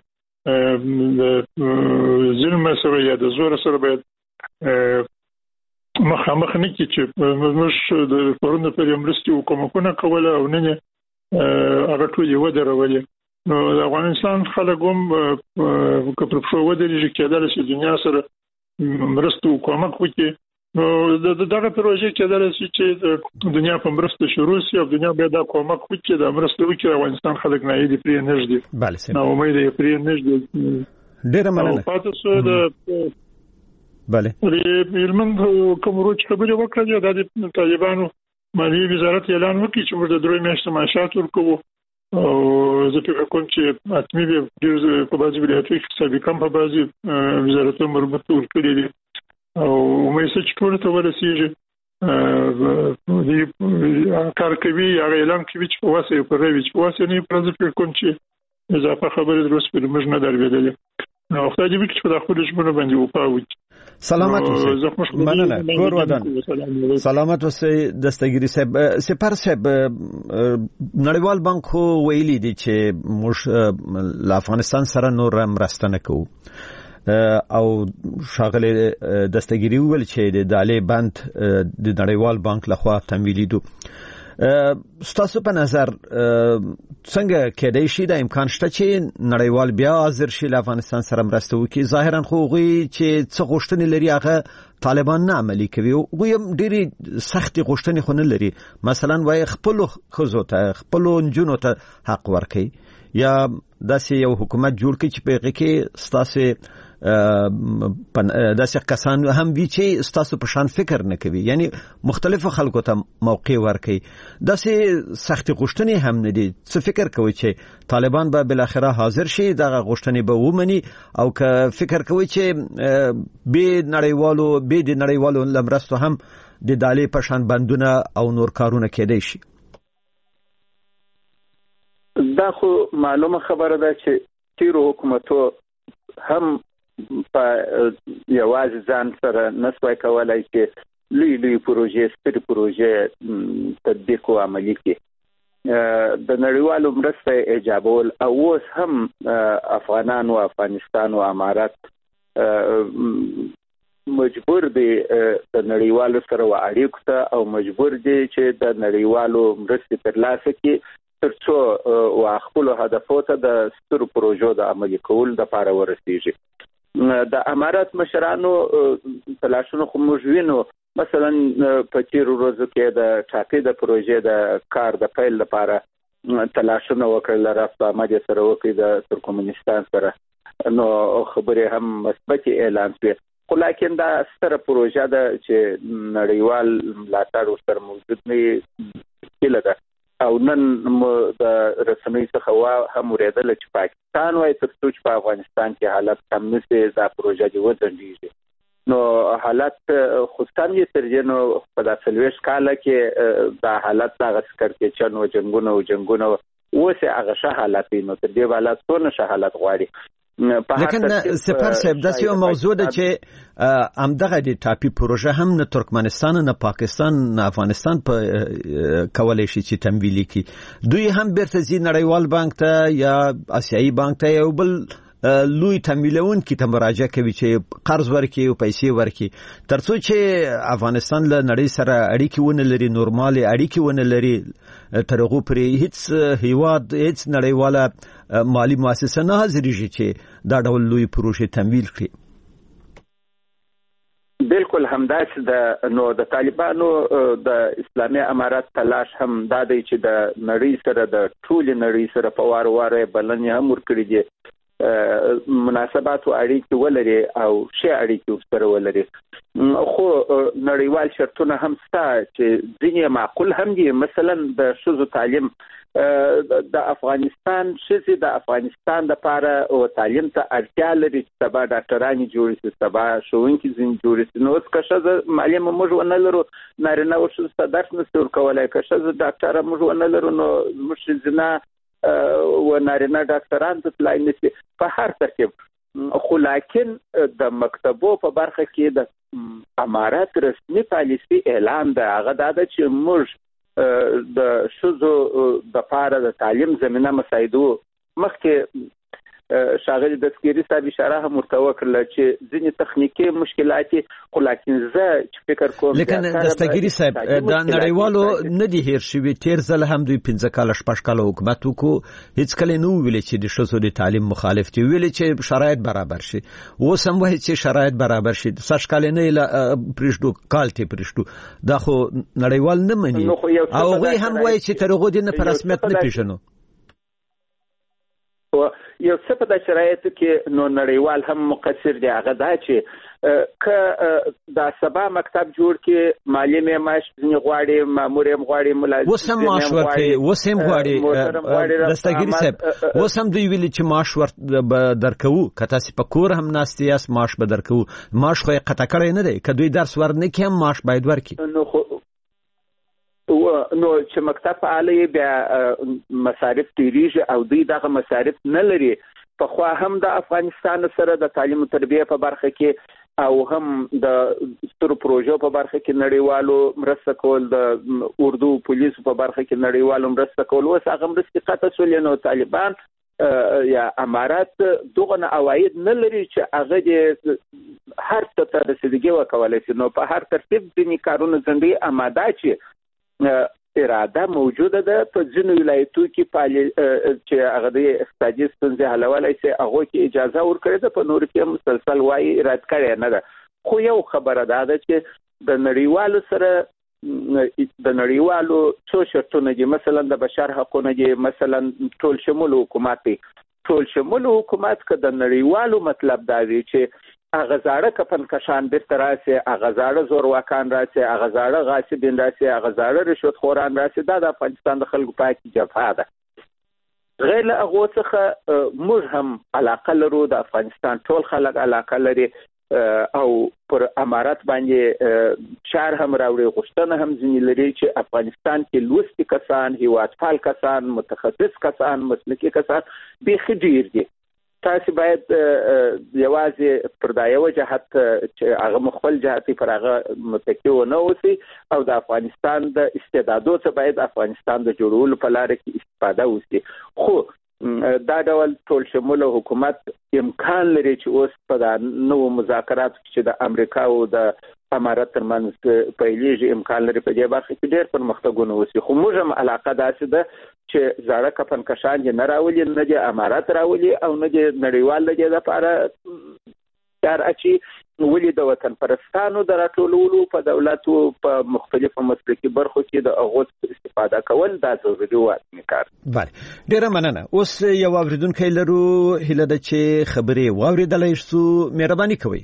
د ظلم سره یا د زور سره باید مخامخ نه کی چې موږ د پرونو پر امرستي حکومتونه کوله او نه هغه ټول یو درولې. نو د افغانستان خلک هم که پر پښو ودرېږي کېدلی شي دنیا سره مرسته کومک وکړي. نو دغه پروژې کېدلی شي چې د دنیا په مرسته شروع شي او دنیا بیا دا کومک وکړي د مرسته وکړي. افغانستان خلک ناهیلي پرې نه ږدي، ناامیده یې پرې نه ږدي. ډېره مننه. پاتې شو د بله هلمند کوم ورځ خبرې وکړه دا د طالبانو مالیې وزارت اعلان وکړي چې موږ د درې میاشتو معاشات ورکوو او زه فکر کوم چې حتمي به ډېر په بعضې ولایتونو کې سابقا په بعضې وزارتونو مربوط ورکړي دي او امید شته چې ټولو ته ورسېږي. کار کوي هغه اعلان کوي چې په واسه یې پرې وي چې په واسه نه یې زه فکر کوم چې اضافه خبرې در اوسه پرې موږ نه درلودلې. نو خدای دې وکړي چې په خپلو ژمنو باندې وفا وکړي. سلامت اوسئ. مننه. کور ودان. سلامت اوسئ دستګيري صاحب. سپر صاحب نړیوال بانک خو ویلي دي چې موږ له افغانستان سره نور مرسته نه کوو او شاغله دستګيري ویل چې د دالې بند د نړیوال بانک لخوا تمویلي دو. ستاسو په نظر څنګه کېدای شي د امکان شته چې نړیوال بیا حاضر شي له افغانستان سره مرسته وکړي؟ ظاهرا خو غوي چې څه غوښتنې لري هغه طالبان نه عملي کوي، غوي هم ډېری سختي غوښتنې خو نه لري. مثلا وای خپل خزو ته خپل نجونو ته حق ورکړي یا داسې یو حکومت جوړ کړي چې په هغه کې ستاسو داسې کسان هم وي چې ستاسو په شان فکر نه کوي، یعنی مختلفو خلکو ته موقع ورکړي. داسې سختي غوښتنې هم نه دي. څه فکر کوي چې طالبان به بل اخره حاضر شي دغه غوښتنې به ومني او که فکر کوي چې به نړیوالو به د نړیوالو لمرستو هم د دالې په شان بندونه او نور کارونه کېدای شي؟ دا خو معلومه خبره ده چې تیرو حکومتو هم په یوازې ځان سره نسوای کولای چې لوی لوی پروژې سترې پروژې تطبیق او عملي کړي. د نړیوالو مرسته ایجابول او اوس هم افغانان او افغانستان او امارات مجبور دي د نړیوالو سره اړیکو ته او مجبور دي چې د نړیوالو مرستې ترلاسه کړي ترڅو واخپل هدفو ته د سترو پروژو د عملي کول لپاره ورسیږي. د امارات مشرانو تلاشونه خو موږ وینو، مثلا په تیرو ورځو کې د ټاپي د پروژې د کار د پیل لپاره تلاشونه وکړل، رافت آمد سره وکړي د ترکمنستان سره، نو خبرې هم مثبت اعلان شوې. خو لیکن دا ستره پروژه ده چې نړیوال ملاتړ ورسره موجود نه کېله ده او نن د رسنۍ څخه هم اورېدل چې پاکستان وایي تر څو چې په افغانستان کې حالت کم نه شي دا پروژه دې وځنډېږي. نو حالت خو سم یې تر دې نو په داسې څلوېښت کاله کې دا حالت دغسې کړکېچن و جنګونه و جنګونه اوس یې هغه ښه حالت دی، نو تر دې به حالت څونه ښه حالت غواړي. لیکن سپر صاحب داسې یو موضوع ده چې همدغه د ټاپي پروژه هم نه ترکمنستان نه پاکستان نه افغانستان په کولی شي چې تمویل کړي. دوی هم بیرته ځي نړیوال بانک ته یا آسیایي بانک ته یو بل لوی تمویلونکي ته مراجعه کوي چې قرض ورکړي او پیسې ورکړي، تر څو چې افغانستان له نړۍ سره اړیکې ونه لري، نورمالې اړیکې ونه لري، تر هغو پورې هیڅ هیواد هیڅ نړیواله مالی مؤسسه نه حاضرېږي چې دا ډول لوی پروژې تمویل کړي. بالکل همداسې ده. نو د طالبانو د اسلامي امارات تلاش هم دا دی چې د نړۍ سره د ټولې نړۍ سره په وار واره بلنې هم ورکړي دي، مناسبات او اړیکې ولري او ښه اړیکې ورسره ولري. خو نړیوال شرطونه هم شته چې ځینې معقول هم دي، مثلا د ښځو تعلیم د افغانستان ښځې د افغانستان دپاره او تعلیم ته اړتیا لري چې سبا ډاکټرانې جوړې شي، سبا ښوونکي ځینې جوړې شي. نو اوس که ښځه معلمه موږ ونه لرو، نارینه و ښځو ته درس نشي ورکولی، که ښځه ډاکټره موږ ونه لرو نو زموږ ښځینه و نارینه ډاکټران ته تلای نشي په هر ترتیب. خو لیکن د مکتبو په برخه کې د امارات رسمي پالیسي اعلان ده، هغه دا ده چې موږ د ښځو دپاره د تعلیم زمینه مساعدو مخکې ښاغلي دستګیري صاحب اشاره هم ورته وکړله چې ځینې تخنیکي مشکلات خو لیکن زه چې فکر کوم لیکن دستګیري صاحب د نړیوالو نه دي هیر شوي. تیر ځل هم دوی پنځه کاله شپږ کاله حکومت وکړو، هیڅ کله نه ویلې چې د ښځو د تعلیم مخالف دي، ویلې چې شرایط برابر شي. اوس هم وایي چې شرایط برابر شي، سږ کال نه پرېږدو کال ته پرېږدو. دا خو نړیوال نه مني او هغوی هم وایي چې تر هغو دې نه په رسمیت نه پېژنو. یو څه په د شرایطو کې نو نړیوال هم مقصر دی، هغه دا چې که دا سبا مکتب جوړ کې معلم یې معاش ځینې غواړي، مامور یې غواړي، ملازم اوس هم معاش ورکوي، اوس هم غواړي. دستګیري صاحب اوس هم دوی ویلي چې معاش به درکوو، که تاسې په کور هم ناست یاست معاش به درکوو. معاش خو یې قطع کړی نه دی، که دوی درس ورنه کړي هم معاش باید ورکړي. نو چې مکتب فعاله یې بیا مصارف تیریږي او دوی دغه مصارف نه لري. پخوا هم د افغانستان سره د تعلیم او تربیه په برخه کې او هم د سترو پروژو په برخه کې نړیوالو مرسته کول، د اردو پولیسو په برخه کې نړیوالو مرسته کول، اوس هغه مرستې قطع شولې. نو طالبان یا امارات دغه عواید نه لري چې هغه د هر څه ته رسیدګي وکولی شي. نو په هر ترتیب ځینې کارونه ځنډوي. اماده چې اراده موجوده ده په ځینو ولایتو کې چې هغه د اقتصادي ستونزې حلولی شي، هغو کې اجازه ورکړې ده، په نورو کې مسلسل وایي رد کړې نه ده. خو یو خبره دا ده چې د نړیوالو سره د نړیوالو څو شرطونه دي، مثلا د بشر حقونه دي، مثلا ټول شمول حکومت دی. ټول شمول حکومت که د نړیوالو مطلب دا دی چې هغه زاړه کفنکشان بیرته راشي، هغه زاړه زورواکان راشي، هغه زاړه غاصبین راشي، هغه زاړه رشوتخوران راشي، دا د افغانستان د خلکو پاکي جبهه ده. غیر له هغو څخه موږ هم علاقه لرو، د افغانستان ټول خلک علاقه لري او پر امارات باندې چار هم راوړي غوښتنه هم ځینې لري چې افغانستان کې لوستي کسان هیوادپال کسان متخصص کسان مسلکي کسان بیخي ډیر دي تاسو باید یوازې پر دا یو جهت چې هغه مخفل جهتي پر هغه متکی و نه اوسي او د افغانستان د استعدادو څخه باید افغانستان د جوړولو په لار کې استفاده وشي خو دا ډول ټول شموله حکومت امکان لري چې اوس په دا نو مذاکرات چې د امریکا او د امارات ترمنځ پیلېږي امکان لري په دې برخه کې ډېر پرمختګونه وشي خو موږ هم علاقه داسې ده چې زاړه کفنکشان یې نه راولي نه د امارات راولي او نه د نړیوال د لپاره کار اچي ولې د وطن پرستانو د راټولولو په دولتو په مختلفو مسلکي برخو کې د هغو استفاده کول دا ضروري وه کار بله ډېره مننه اوس یو اورېدونکی لرو هیله ده چې خبرې واورېدلی شو مهرباني کوئ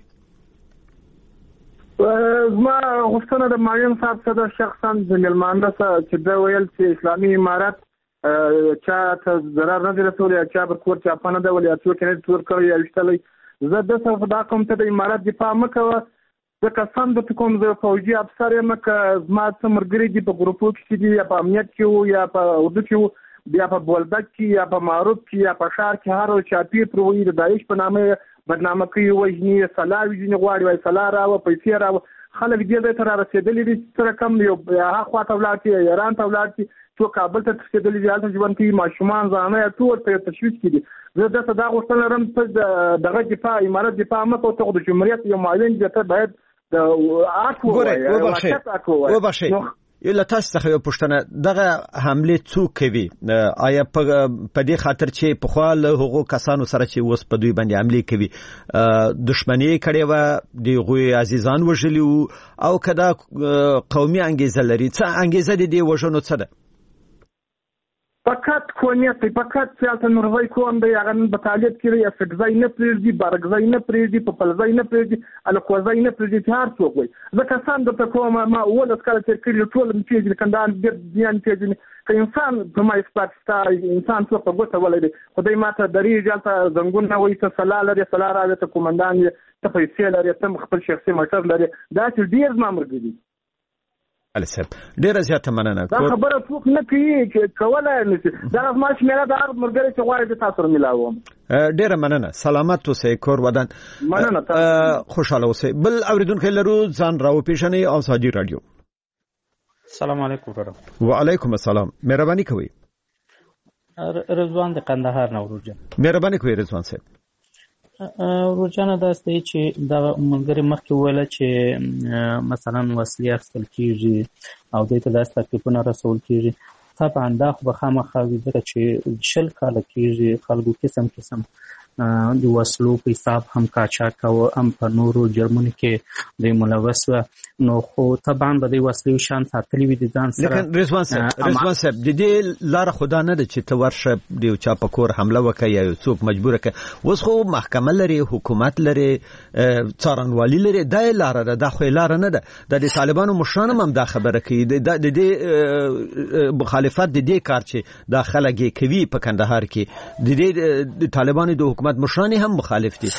زما غوښتنه د معین صاحب څخه د شخصا د میلمانده څخه چې دا ویل چې اسلامي امارات چا ته ضرر نه دی رسولی یا چا به کور چاپه نه ده ولې یا څوک یې نه تور کړی یا ویشتلی زه داسې دا کوم ته د امارات دفاع مه کوه ځکه سم درته کوم زه فوجي افسر یم که زما څه ملګري دي په ګروپو کې دي یا په امنیت کې وو یا په اردو کې وو بیا په بولدک کې یا په معروف کې یا په ښار کې هر چاپیر پر وایي د داعش په نامه بدنامه کوي وژني سلا وژني غواړي وایي سلا راوه پیسې راوه خلک دې ځای ته را رسېدلي دي سره کم یو هغه خوا ته ولاړ شي ایران ته ولاړ شي څو کابل ته رسېدلي دي هلته ژوند کوي ماشومان زاڼه یا ټول په تشویش کې دي زه داسې دا غوښتنه لرم ته دغه دفاع امارت دفاع مه کوه ته خو د جمهوریت یو معاون دی ته باید د اټ ووایې وبخښئ له تاسو څخه یو پوښتنه دغه حملې څوک کوي آیا په دې خاطر چې پخوا له هغو کسانو سره چې اوس په دوی باندې حملې کوي دښمني کړې وه د هغوی عزیزان وژلي وو او که دا قومي انګیزه لري څه انګیزه د دې وژنو څه ده فقط کونیت دی فقط چې هلته نورځی کون دی هغه نن په طالب کې دی افکځی نه پرېږدي بارکځی نه پرېږدي په پلځی نه پرېږدي الکوځی نه پرېږدي چې هر څوک وایي زه کسان درته کوم ما اوولس کاله تېر کړي ټول مې پېژني کندهار ډېر دیان پېژني که انسان زما اثبات شته انسان څوک په ګوته ولی دی خو دی ما ته درېږي هلته زنګون نه وایي ته سلا لرې سلا راوې ته کومندان یې ته پیسې لرې ته خپل شخصي موټر لرې داسې ډېر زما ملګري دي علي صاحب ډیره زیاته مننه دا خبره څوک نه کوي چې کولای نشي دا زما شمیره د هر ملګري چې غواړي د تاسو سره ملاوم ډیره مننه سلامت اوسئ کور ودان مننه خوشاله اوسئ بل اوریدونکو لرو ځان راو پیژنئ او ساجي رادیو السلام علیکم ورحمت وعلیکم السلام مهرباني کوئ رضوان د قندهار نه ورجن مهرباني کوئ رضوان صاحب روزانه دا ستې چې د ملګری مخکې ویل چې مثلا وسلې اخیستل کیږي او دوی ته داسې تکلیفونه رسول کیږي طبعا دا خو به خامخا وي ځکه چې شل کاله کیږي خلکو قسم قسم د وسلو په حساب هم قاچاق کوه هم په نورو جرمونو کې دوی ملوث وه نو خو طبعا به دوی وسلې شان ساتلي وي د ځان سره لیکن رضوان صاحب رضوان صاحب د دې لاره خدا نه ده چې ته ورشه د یو چا په کور حمله وکړې یا یو څوک مجبوره کړې اوس خو محکمه لري حکومت لري څارنوالي لري دا یې لاره ده دا خو یې لاره نه ده د طالبانو مشران هم دا خبره کوي د دې مخالفت د دې کار چې دا خلک یې کوي په کندهار کې د دې طالبانو د حکومت مشران هم مخالف دي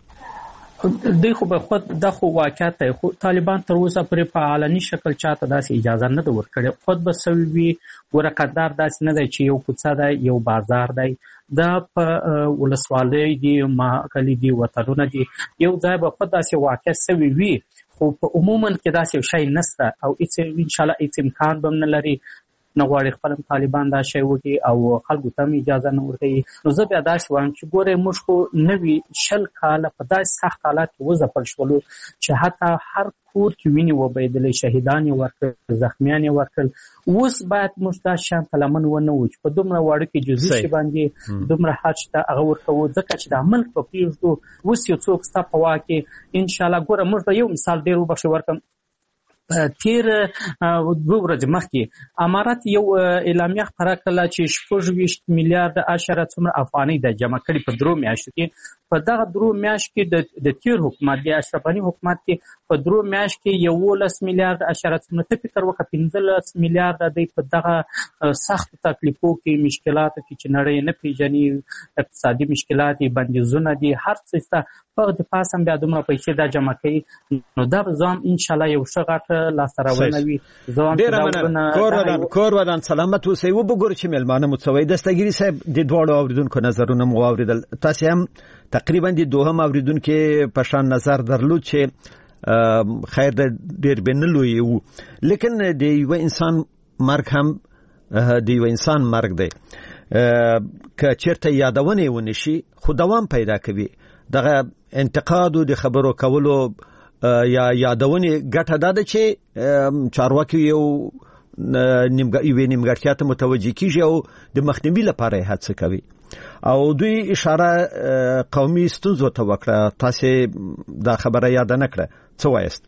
دوی خو به خود د خو واقعیت دی خو طالبان تر اوسه پرې په علني شکل چاته داسې اجازه نه ده ورکړې خود به سوي وي ګوره قدر داسې نه دی چې یو کوڅه دی یو بازار دی دا په ولسوالۍ دي محلي دي وطنونه دي یو ځای به خود داسې واقع سوي وي خو په عموما کې داسې یو شی نشته او هېڅ انشاءالله هېڅ امکان به هم نه لري نه غواړي خپل طالبان دا شی وکړي او خلکو ته هم اجازه نه ورکوي نو زه بیا داسې وایم چې ګورئ موږ خو نوي شل کاله په داسې سخت حالات کې وځپل شولو چې حتی هر کور کې وینې وبهېدلې شهیدان یې ورکړل زخمیان یې ورکړل اوس باید موږ دا شیان په لمن ونه وو چې په دومره واړه کې جزي شي باندې دومره حج ته هغه ورکوو ځکه چې دا ملک په پرېږدو اوس یو څوک ستا په واک کې انشاءالله ګوره موږ به یو مثال ډېر وبخښئ ورکړم تیر دوه ورځې مخکې امارات یو اعلامیه خپره کړله چې شپږ ویشت میلیارډ اشاره څومره افغانۍ ده جمع کړي په درو میاشتو کې په دغه درو میاشت کې د تیر حکومت د اشرف غني حکومت کې په درو میاشت کې یولس میلیارډ اشاره څومره ته فکر وکړه پنځلس میلیارډ دی په دغه سختو تکلیفو کې مشکلاتو کې چې نړۍ نه پېژني اقتصادي مشکلات بندیزونه دي هر څه سته هغه د پاسه بیا دومره پیسې دا جمع کوي نو دا ځوان ان شاء الله یو ښه غټه لاسته راوړنه وي. ځوان ډېره مننه. کور ودان کور ودان سلامت اوسئ. وبګورئ چې میلمانه مو څه وایي. دستګیري صاحب د دواړو اوریدونکو نظرونه مو واورېدل. تاسې هم تقریبا د دوهم اوریدونکو په شان نظر درلود چې خیر د ډېر به نه لوی وو، لیکن د یو انسان مرګ هم د یو انسان مرګ دی که چیرته یادونه ونشي خو دوام پیدا کوي. دغه انتقاد او د خبرو کولو یا یادونه ګټه ده چې چارواکي یو نیمګړی نیمګړتیا ته متوجه کیږي او د مخنیوي لپاره هڅه کوي او دوی اشاره قومي ستونزو ته وکړه. تاسو دا خبره یاد نه کړه، څه وایست؟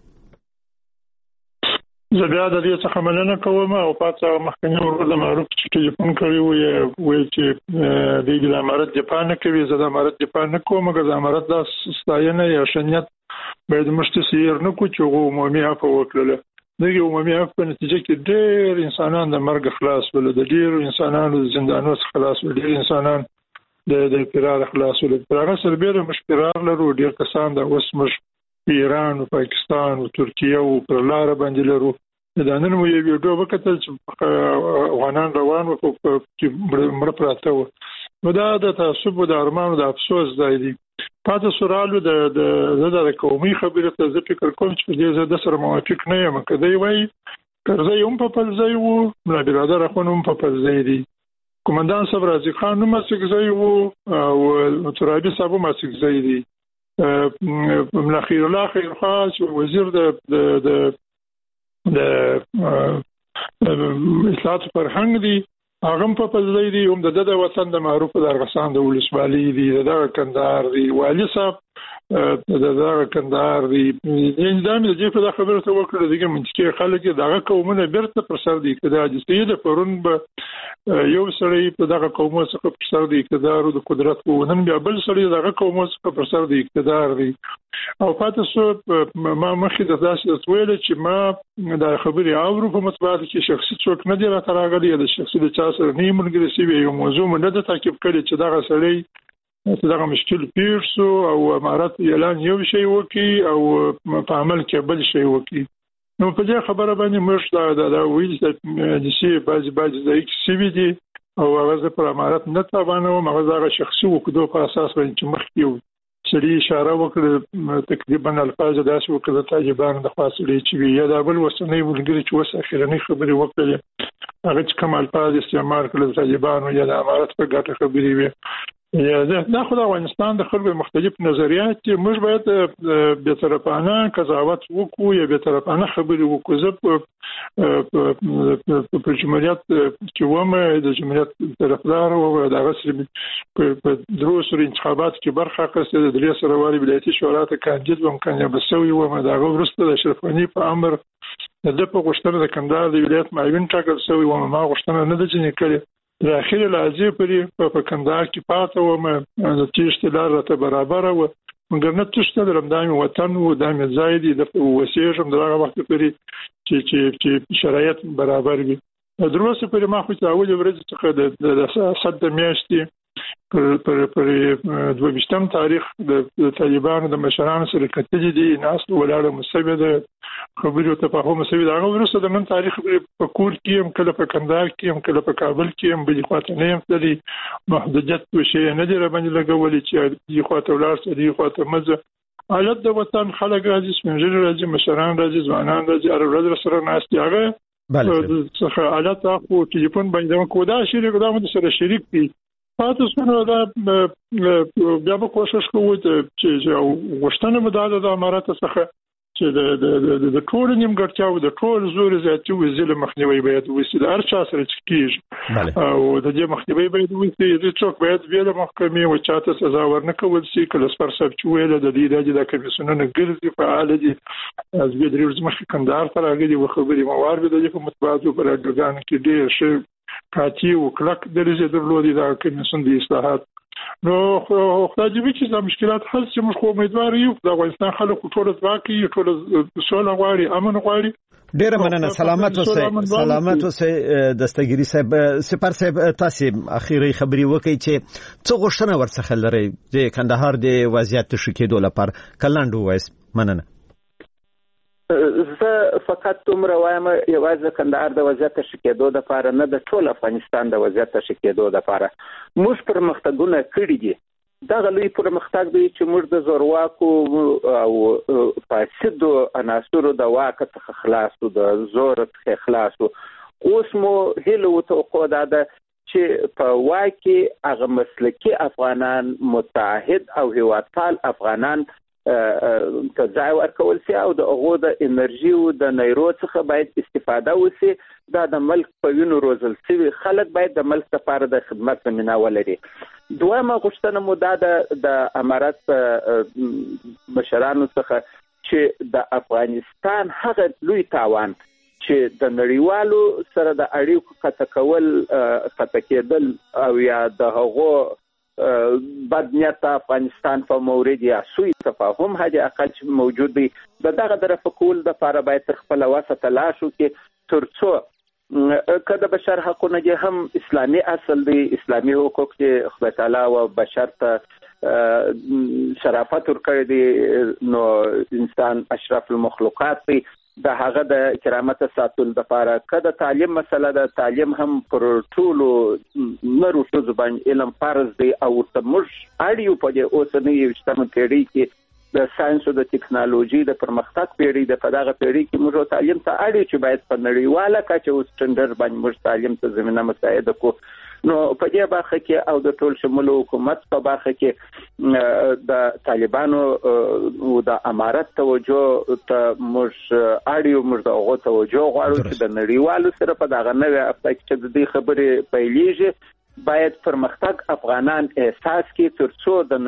زه بیا د دې څخه مننه کوم او پاتې مخکنی ورور د معروف چې ټلیفون کوي وایي چې د امارت دفاع نه کوي. زه د امارت دفاع نه کوم، مګر د امارت د ستاینه یا شنیت باید مشتسیر نه کو چې عمومي عفو وکړله. دغه عمومي عفو په نتیجه کې ډېر انسانان د مرګ خلاص ول، د ډېر انسانانو د زندانونو څخه خلاص ول، ډېر انسانان د د فرار خلاص ول. فرار سربېره مش فرار لرو، ډېر کسان د اوس مش ایران او پاکستان او ترکیه او پر لار باندې لرو. دا نن مو یو ویډیو وکتل چې افغانان روان وو چې مړ پراته وو. نو دا د تعصب او د ارمان او د افسوس ځای دی. پاتې سورالو د د د قومي خبرې ته زه فکر کوم چې دې زه د سره موافق نه یم. کله وایي کرزی هم په پلځای وو، ملا برادر اخوان هم په پلځای دی، کومندان صاحب رازي خان هم مسکځای وو او ترابي صاحب هم مسکځای دی، ملا خیر الله خیر خاص وزیر د د د اصلاحات فرهنګ دی، هغه په پلځای دی. هم د د وطن د معروف د ارغسان د ولسوالۍ دی، د کندهار دی، والي صاحب د د کندهار دی. نظام د دې په خبره ته وکړه دغه منځکي خلک دغه قومونه بیرته پر سر دی کدا د سید پرون به یو سړی په دغه قومو څخه پر سر دی اقتدار او د قدرت وو، نن بیا بل سړی دغه قومو څخه پر سر دی اقتدار دی. او پاتې سو ما مخې د داسې ویل چې ما د خبرې اورو په مطبوعات کې شخصي څوک نه دی راته راغلی، د شخصي د چا سره نه ملګری شوی، یو موضوع نه د تعقیب کړي چې دغه سړی دغه مشکل پیښ شو او امارات اعلان یو شی وکي او په عمل کې بل شی وکي. نو په دې خبره باندې موږ دا دا ویل چې د شی باز باز د ایکس سی وی دی او هغه پر امارات نه تابانه او هغه دغه شخصي وکړو په اساس باندې مخکې یو سړي اشاره وکړه تقریبا الفاظ داسې وکړه طالبان د خاصړي چې یا د بل وسنۍ ولګري چې وسه اخرنی خبري وکړه هغه چې کوم الفاظ استعمال کړل طالبان یا د امارات په ګټه خبري وي. یا دا خو د افغانستان د خلکو مختلف نظریات چې موږ باید به طرفانه قضاوت وکړو یا به طرفانه خبري وکړو. زه په جمهوریت کې وم، د جمهوریت طرفدار او د غسر په دروس انتخابات کې برخه اخیسته، د درې سره والی ولایتي شورا ته کاندید وم، کنه بسوي وم. دا ورسته د اشرف غني په امر د په غوښتنه د کندهار د ولایت معاون ټاکل شوی وم، ما غوښتنه نه د جنې کړې. د اخر لازم پرې په کندهار کې پاتې وم، د تیشت لار ته برابر و، مګر نه تشته د رمضان وطن و د مزایدي د وسیږم دغه وخت پرې چې چې شرایط برابر وي. دروسه پرې ما خو ته اول ورځ څخه د صد میاشتې پر پر پر دوه ویشتم تاریخ د طالبانو د مشرانو سره کتلې دي، ناس ولاړه مسبه د خبرو ته په هم مسبه دا ورسره د نن تاریخ په کور کې هم کله په کندهار کې هم کله په کابل کې هم بل خواته نه هم د محدودیت وشي نه دی باندې لګولې چې دی خواته ولار سره دی خواته مزه حالت د وطن خلک راځي، سپینږیري راځي، مشران راځي، ځوانان راځي، هر ورځ سره ناس دی. هغه څه حالت اخو ټلیفون باندې کو دا شریک دا مو سره شریک دي. پاتې څنګه دا بیا به کوشش کوو چې غوښتنه مداده د امارات څخه چې د د ټول نیمګړتیا او د ټول زور زیاتي وزله مخنیوي باید وسی د هر چا سره کیږي او د دې مخنیوي باید وسی د څوک باید ویله محکمې او چاته سزا ورنه کول شي. کله سپر صاحب چې ویله د دې د کمیسیونونو ګرځي فعال دي از به درې ورځې کندهار ته راغلي و خبري موارد د په مطبوعاتو پر اډګان کې ډېر شي کاتی او کلک درجه درلودي دا کمیسیون د اصلاحات نو خدای دې چې دا مشکلات حل شي. موږ خو امیدوار یو د افغانستان خلک ټول ځواکي ټول سوله غواړي، امن غواړي. ډیره مننه. سلامت اوسئ. سلامت اوسئ دستګيري صاحب. سپر صاحب تاسو اخیری خبري وکړئ چې څه غوښتنه ورڅخه لري د کندهار د وضعیت ښه کېدو لپاره. کلاندو وایس. مننه. زه فقط دومره وایم یوازې کندهار د وضعیت ښه کېدو لپاره نه، د ټول افغانستان د وضعیت ښه کېدو لپاره موږ پرمختګونه کړي دي. دغه لوی پرمختګ دی چې موږ د زورواکو او فاسدو عناصرو د واک څخه خلاصو، د زور څخه خلاصو. اوس مو هیله او توقع ده چې په واکي هغه مسلکي افغانان، متحد او هیوادپال افغانان ته ځای ورکول شي او د هغو د انرژي او د نیرو څخه باید استفاده وشي. دا د ملک په وینو روزل شوي خلک باید د ملک لپاره د خدمت زمینه ولري. دویمه غوښتنه مو دا د امارت مشرانو څخه چې د افغانستان هغه لوی تاوان چې د نړیوالو سره د اړیکو قطع کول، قطع کېدل او یا د هغو بد نیت افغانستان په مورد یا سوء تفاهم هغه اقل چې موجود دی، د دغه طرف کول د لپاره باید خپل واسطه تلاش وکړي ترڅو کله بشر حقونه دي هم اسلامي اصل دی، اسلامي حقوق چې خدای تعالی او بشر ته شرافت ورکړي دي، نو انسان اشرف المخلوقات دی، د هغه د کرامت ساتل د لپاره کله تعلیم مسله ده. تعلیم هم پر ټولو نرو ښځو باندې علم فرض دی او ورته موږ اړ یو په دې اوسنۍ یویشتمه پیړۍ کې د ساینس او د ټکنالوژي د پرمختګ پیړۍ ده. په دغه پیړۍ کې موږ تعلیم ته اړ یو چې باید په نړیواله کچه او سټنډرډ باندې موږ تعلیم ته زمينه مساعده کو. نو په دې برخه کې او د ټول شمول حکومت په برخه کې د طالبانو او د امارت توجه ته موږ اړیو، موږ د هغو توجه غواړو چې د نړیوالو سره په دغه نوې هفته کې چې د دې خبرې پیلېږي باید پرمختګ افغانان احساس کړي ترڅو د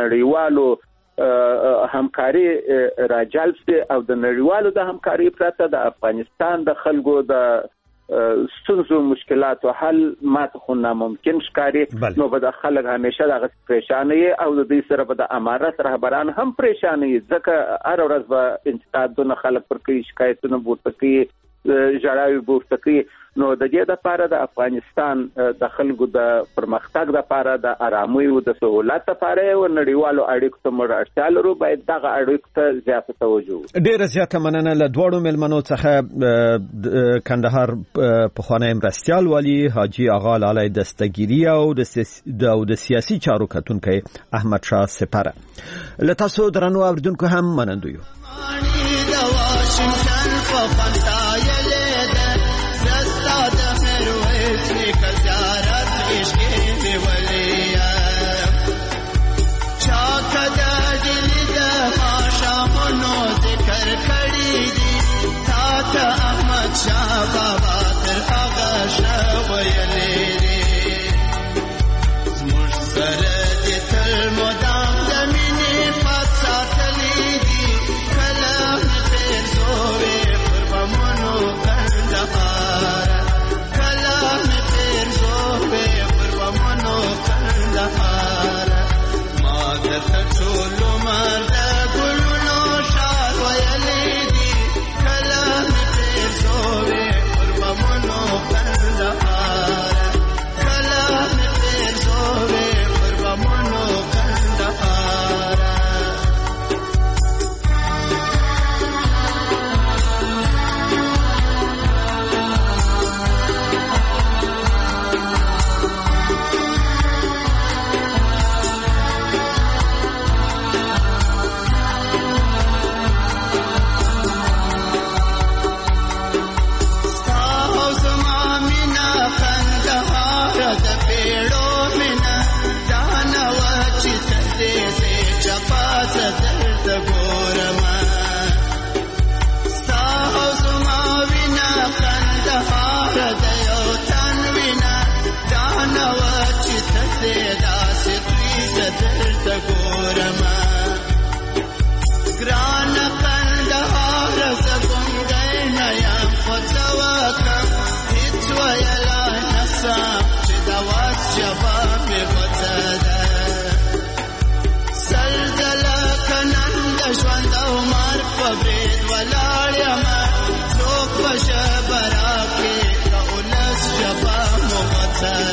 نړیوالو همکاري راجلب شي او د نړیوالو د همکاري پرته د افغانستان د خلکو د ستونزو مشکلاتو حل ماته خو ناممکن ښکاري. نو به د خلک همیشه دغه پریشانه وي او د دې سره به د امارت رهبران هم پریشانه وي، ځکه هر ورځ به انتقادونه خلک پر کوي، شکایتونه پورته کوي، ژړاوې پورته کوي. نو د دې لپاره د افغانستان د خلکو د پرمختګ لپاره، د آرامۍ او د سهولت لپاره او نړیوالو اړیکو ته موږ اړتیا لرو، باید دغه اړیکو ته زیاته توجه وکړو. ډیره زیاته مننه له دواړو مېلمنو څخه کندهار پخوانی مرستیال والی حاجی آغا لالی دستګيري او د سیاسي چارو کتونکی احمد شاه سپره. له تاسو درنو اوریدونکو هم منندو یو. جواب می غوته ده سر